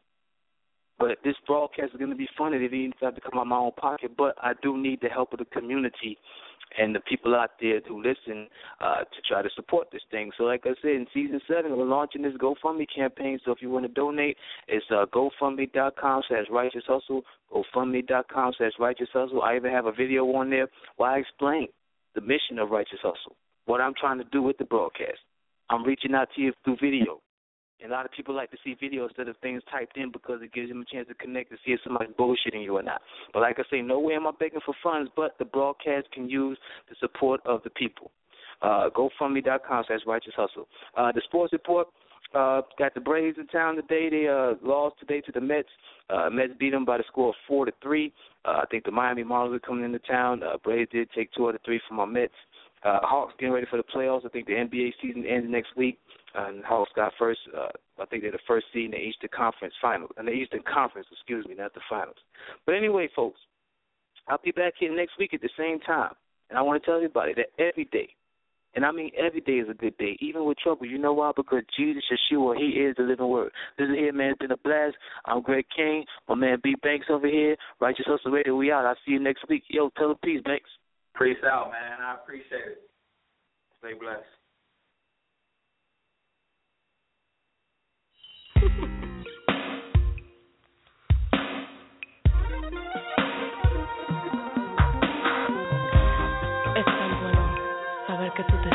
But this broadcast is going to be funded if even if I have to come out of my own pocket. But I do need the help of the community and the people out there who listen uh, to try to support this thing. So like I said, in Season seven, we're launching this GoFundMe campaign. So if you want to donate, it's uh, GoFundMe.com slash Righteous Hustle, GoFundMe.com slash Righteous Hustle. I even have a video on there where I explain the mission of Righteous Hustle, what I'm trying to do with the broadcast. I'm reaching out to you through video. And a lot of people like to see video instead of things typed in because it gives them a chance to connect and see if somebody's bullshitting you or not. But like I say, no way am I begging for funds, but the broadcast can use the support of the people. Uh, GoFundMe.com slash Righteous Hustle. Uh, the sports report, uh, got the Braves in town today. They uh, lost today to the Mets. Uh, Mets beat them by the score of four to three. Uh, I think the Miami Marlins are coming into town. Uh, Braves did take two out of three from our Mets. Uh, Hawks getting ready for the playoffs. I think the N B A season ends next week. Uh, and Hawks got first. Uh, I think they're the first seed in the Eastern Conference Finals. And the Eastern Conference, excuse me, not the Finals. But anyway, folks, I'll be back here next week at the same time. And I want to tell everybody that every day, and I mean every day is a good day, even with trouble. You know why? Because Jesus Yeshua, he is the living word. Listen here, man. It's been a blast. I'm Greg King. My man B. Banks over here. Righteous Hustle Radio, we out. I'll see you next week. Yo, tell them peace, Banks. Peace out, man. I appreciate it. Stay blessed. Es tan bueno saber que tú te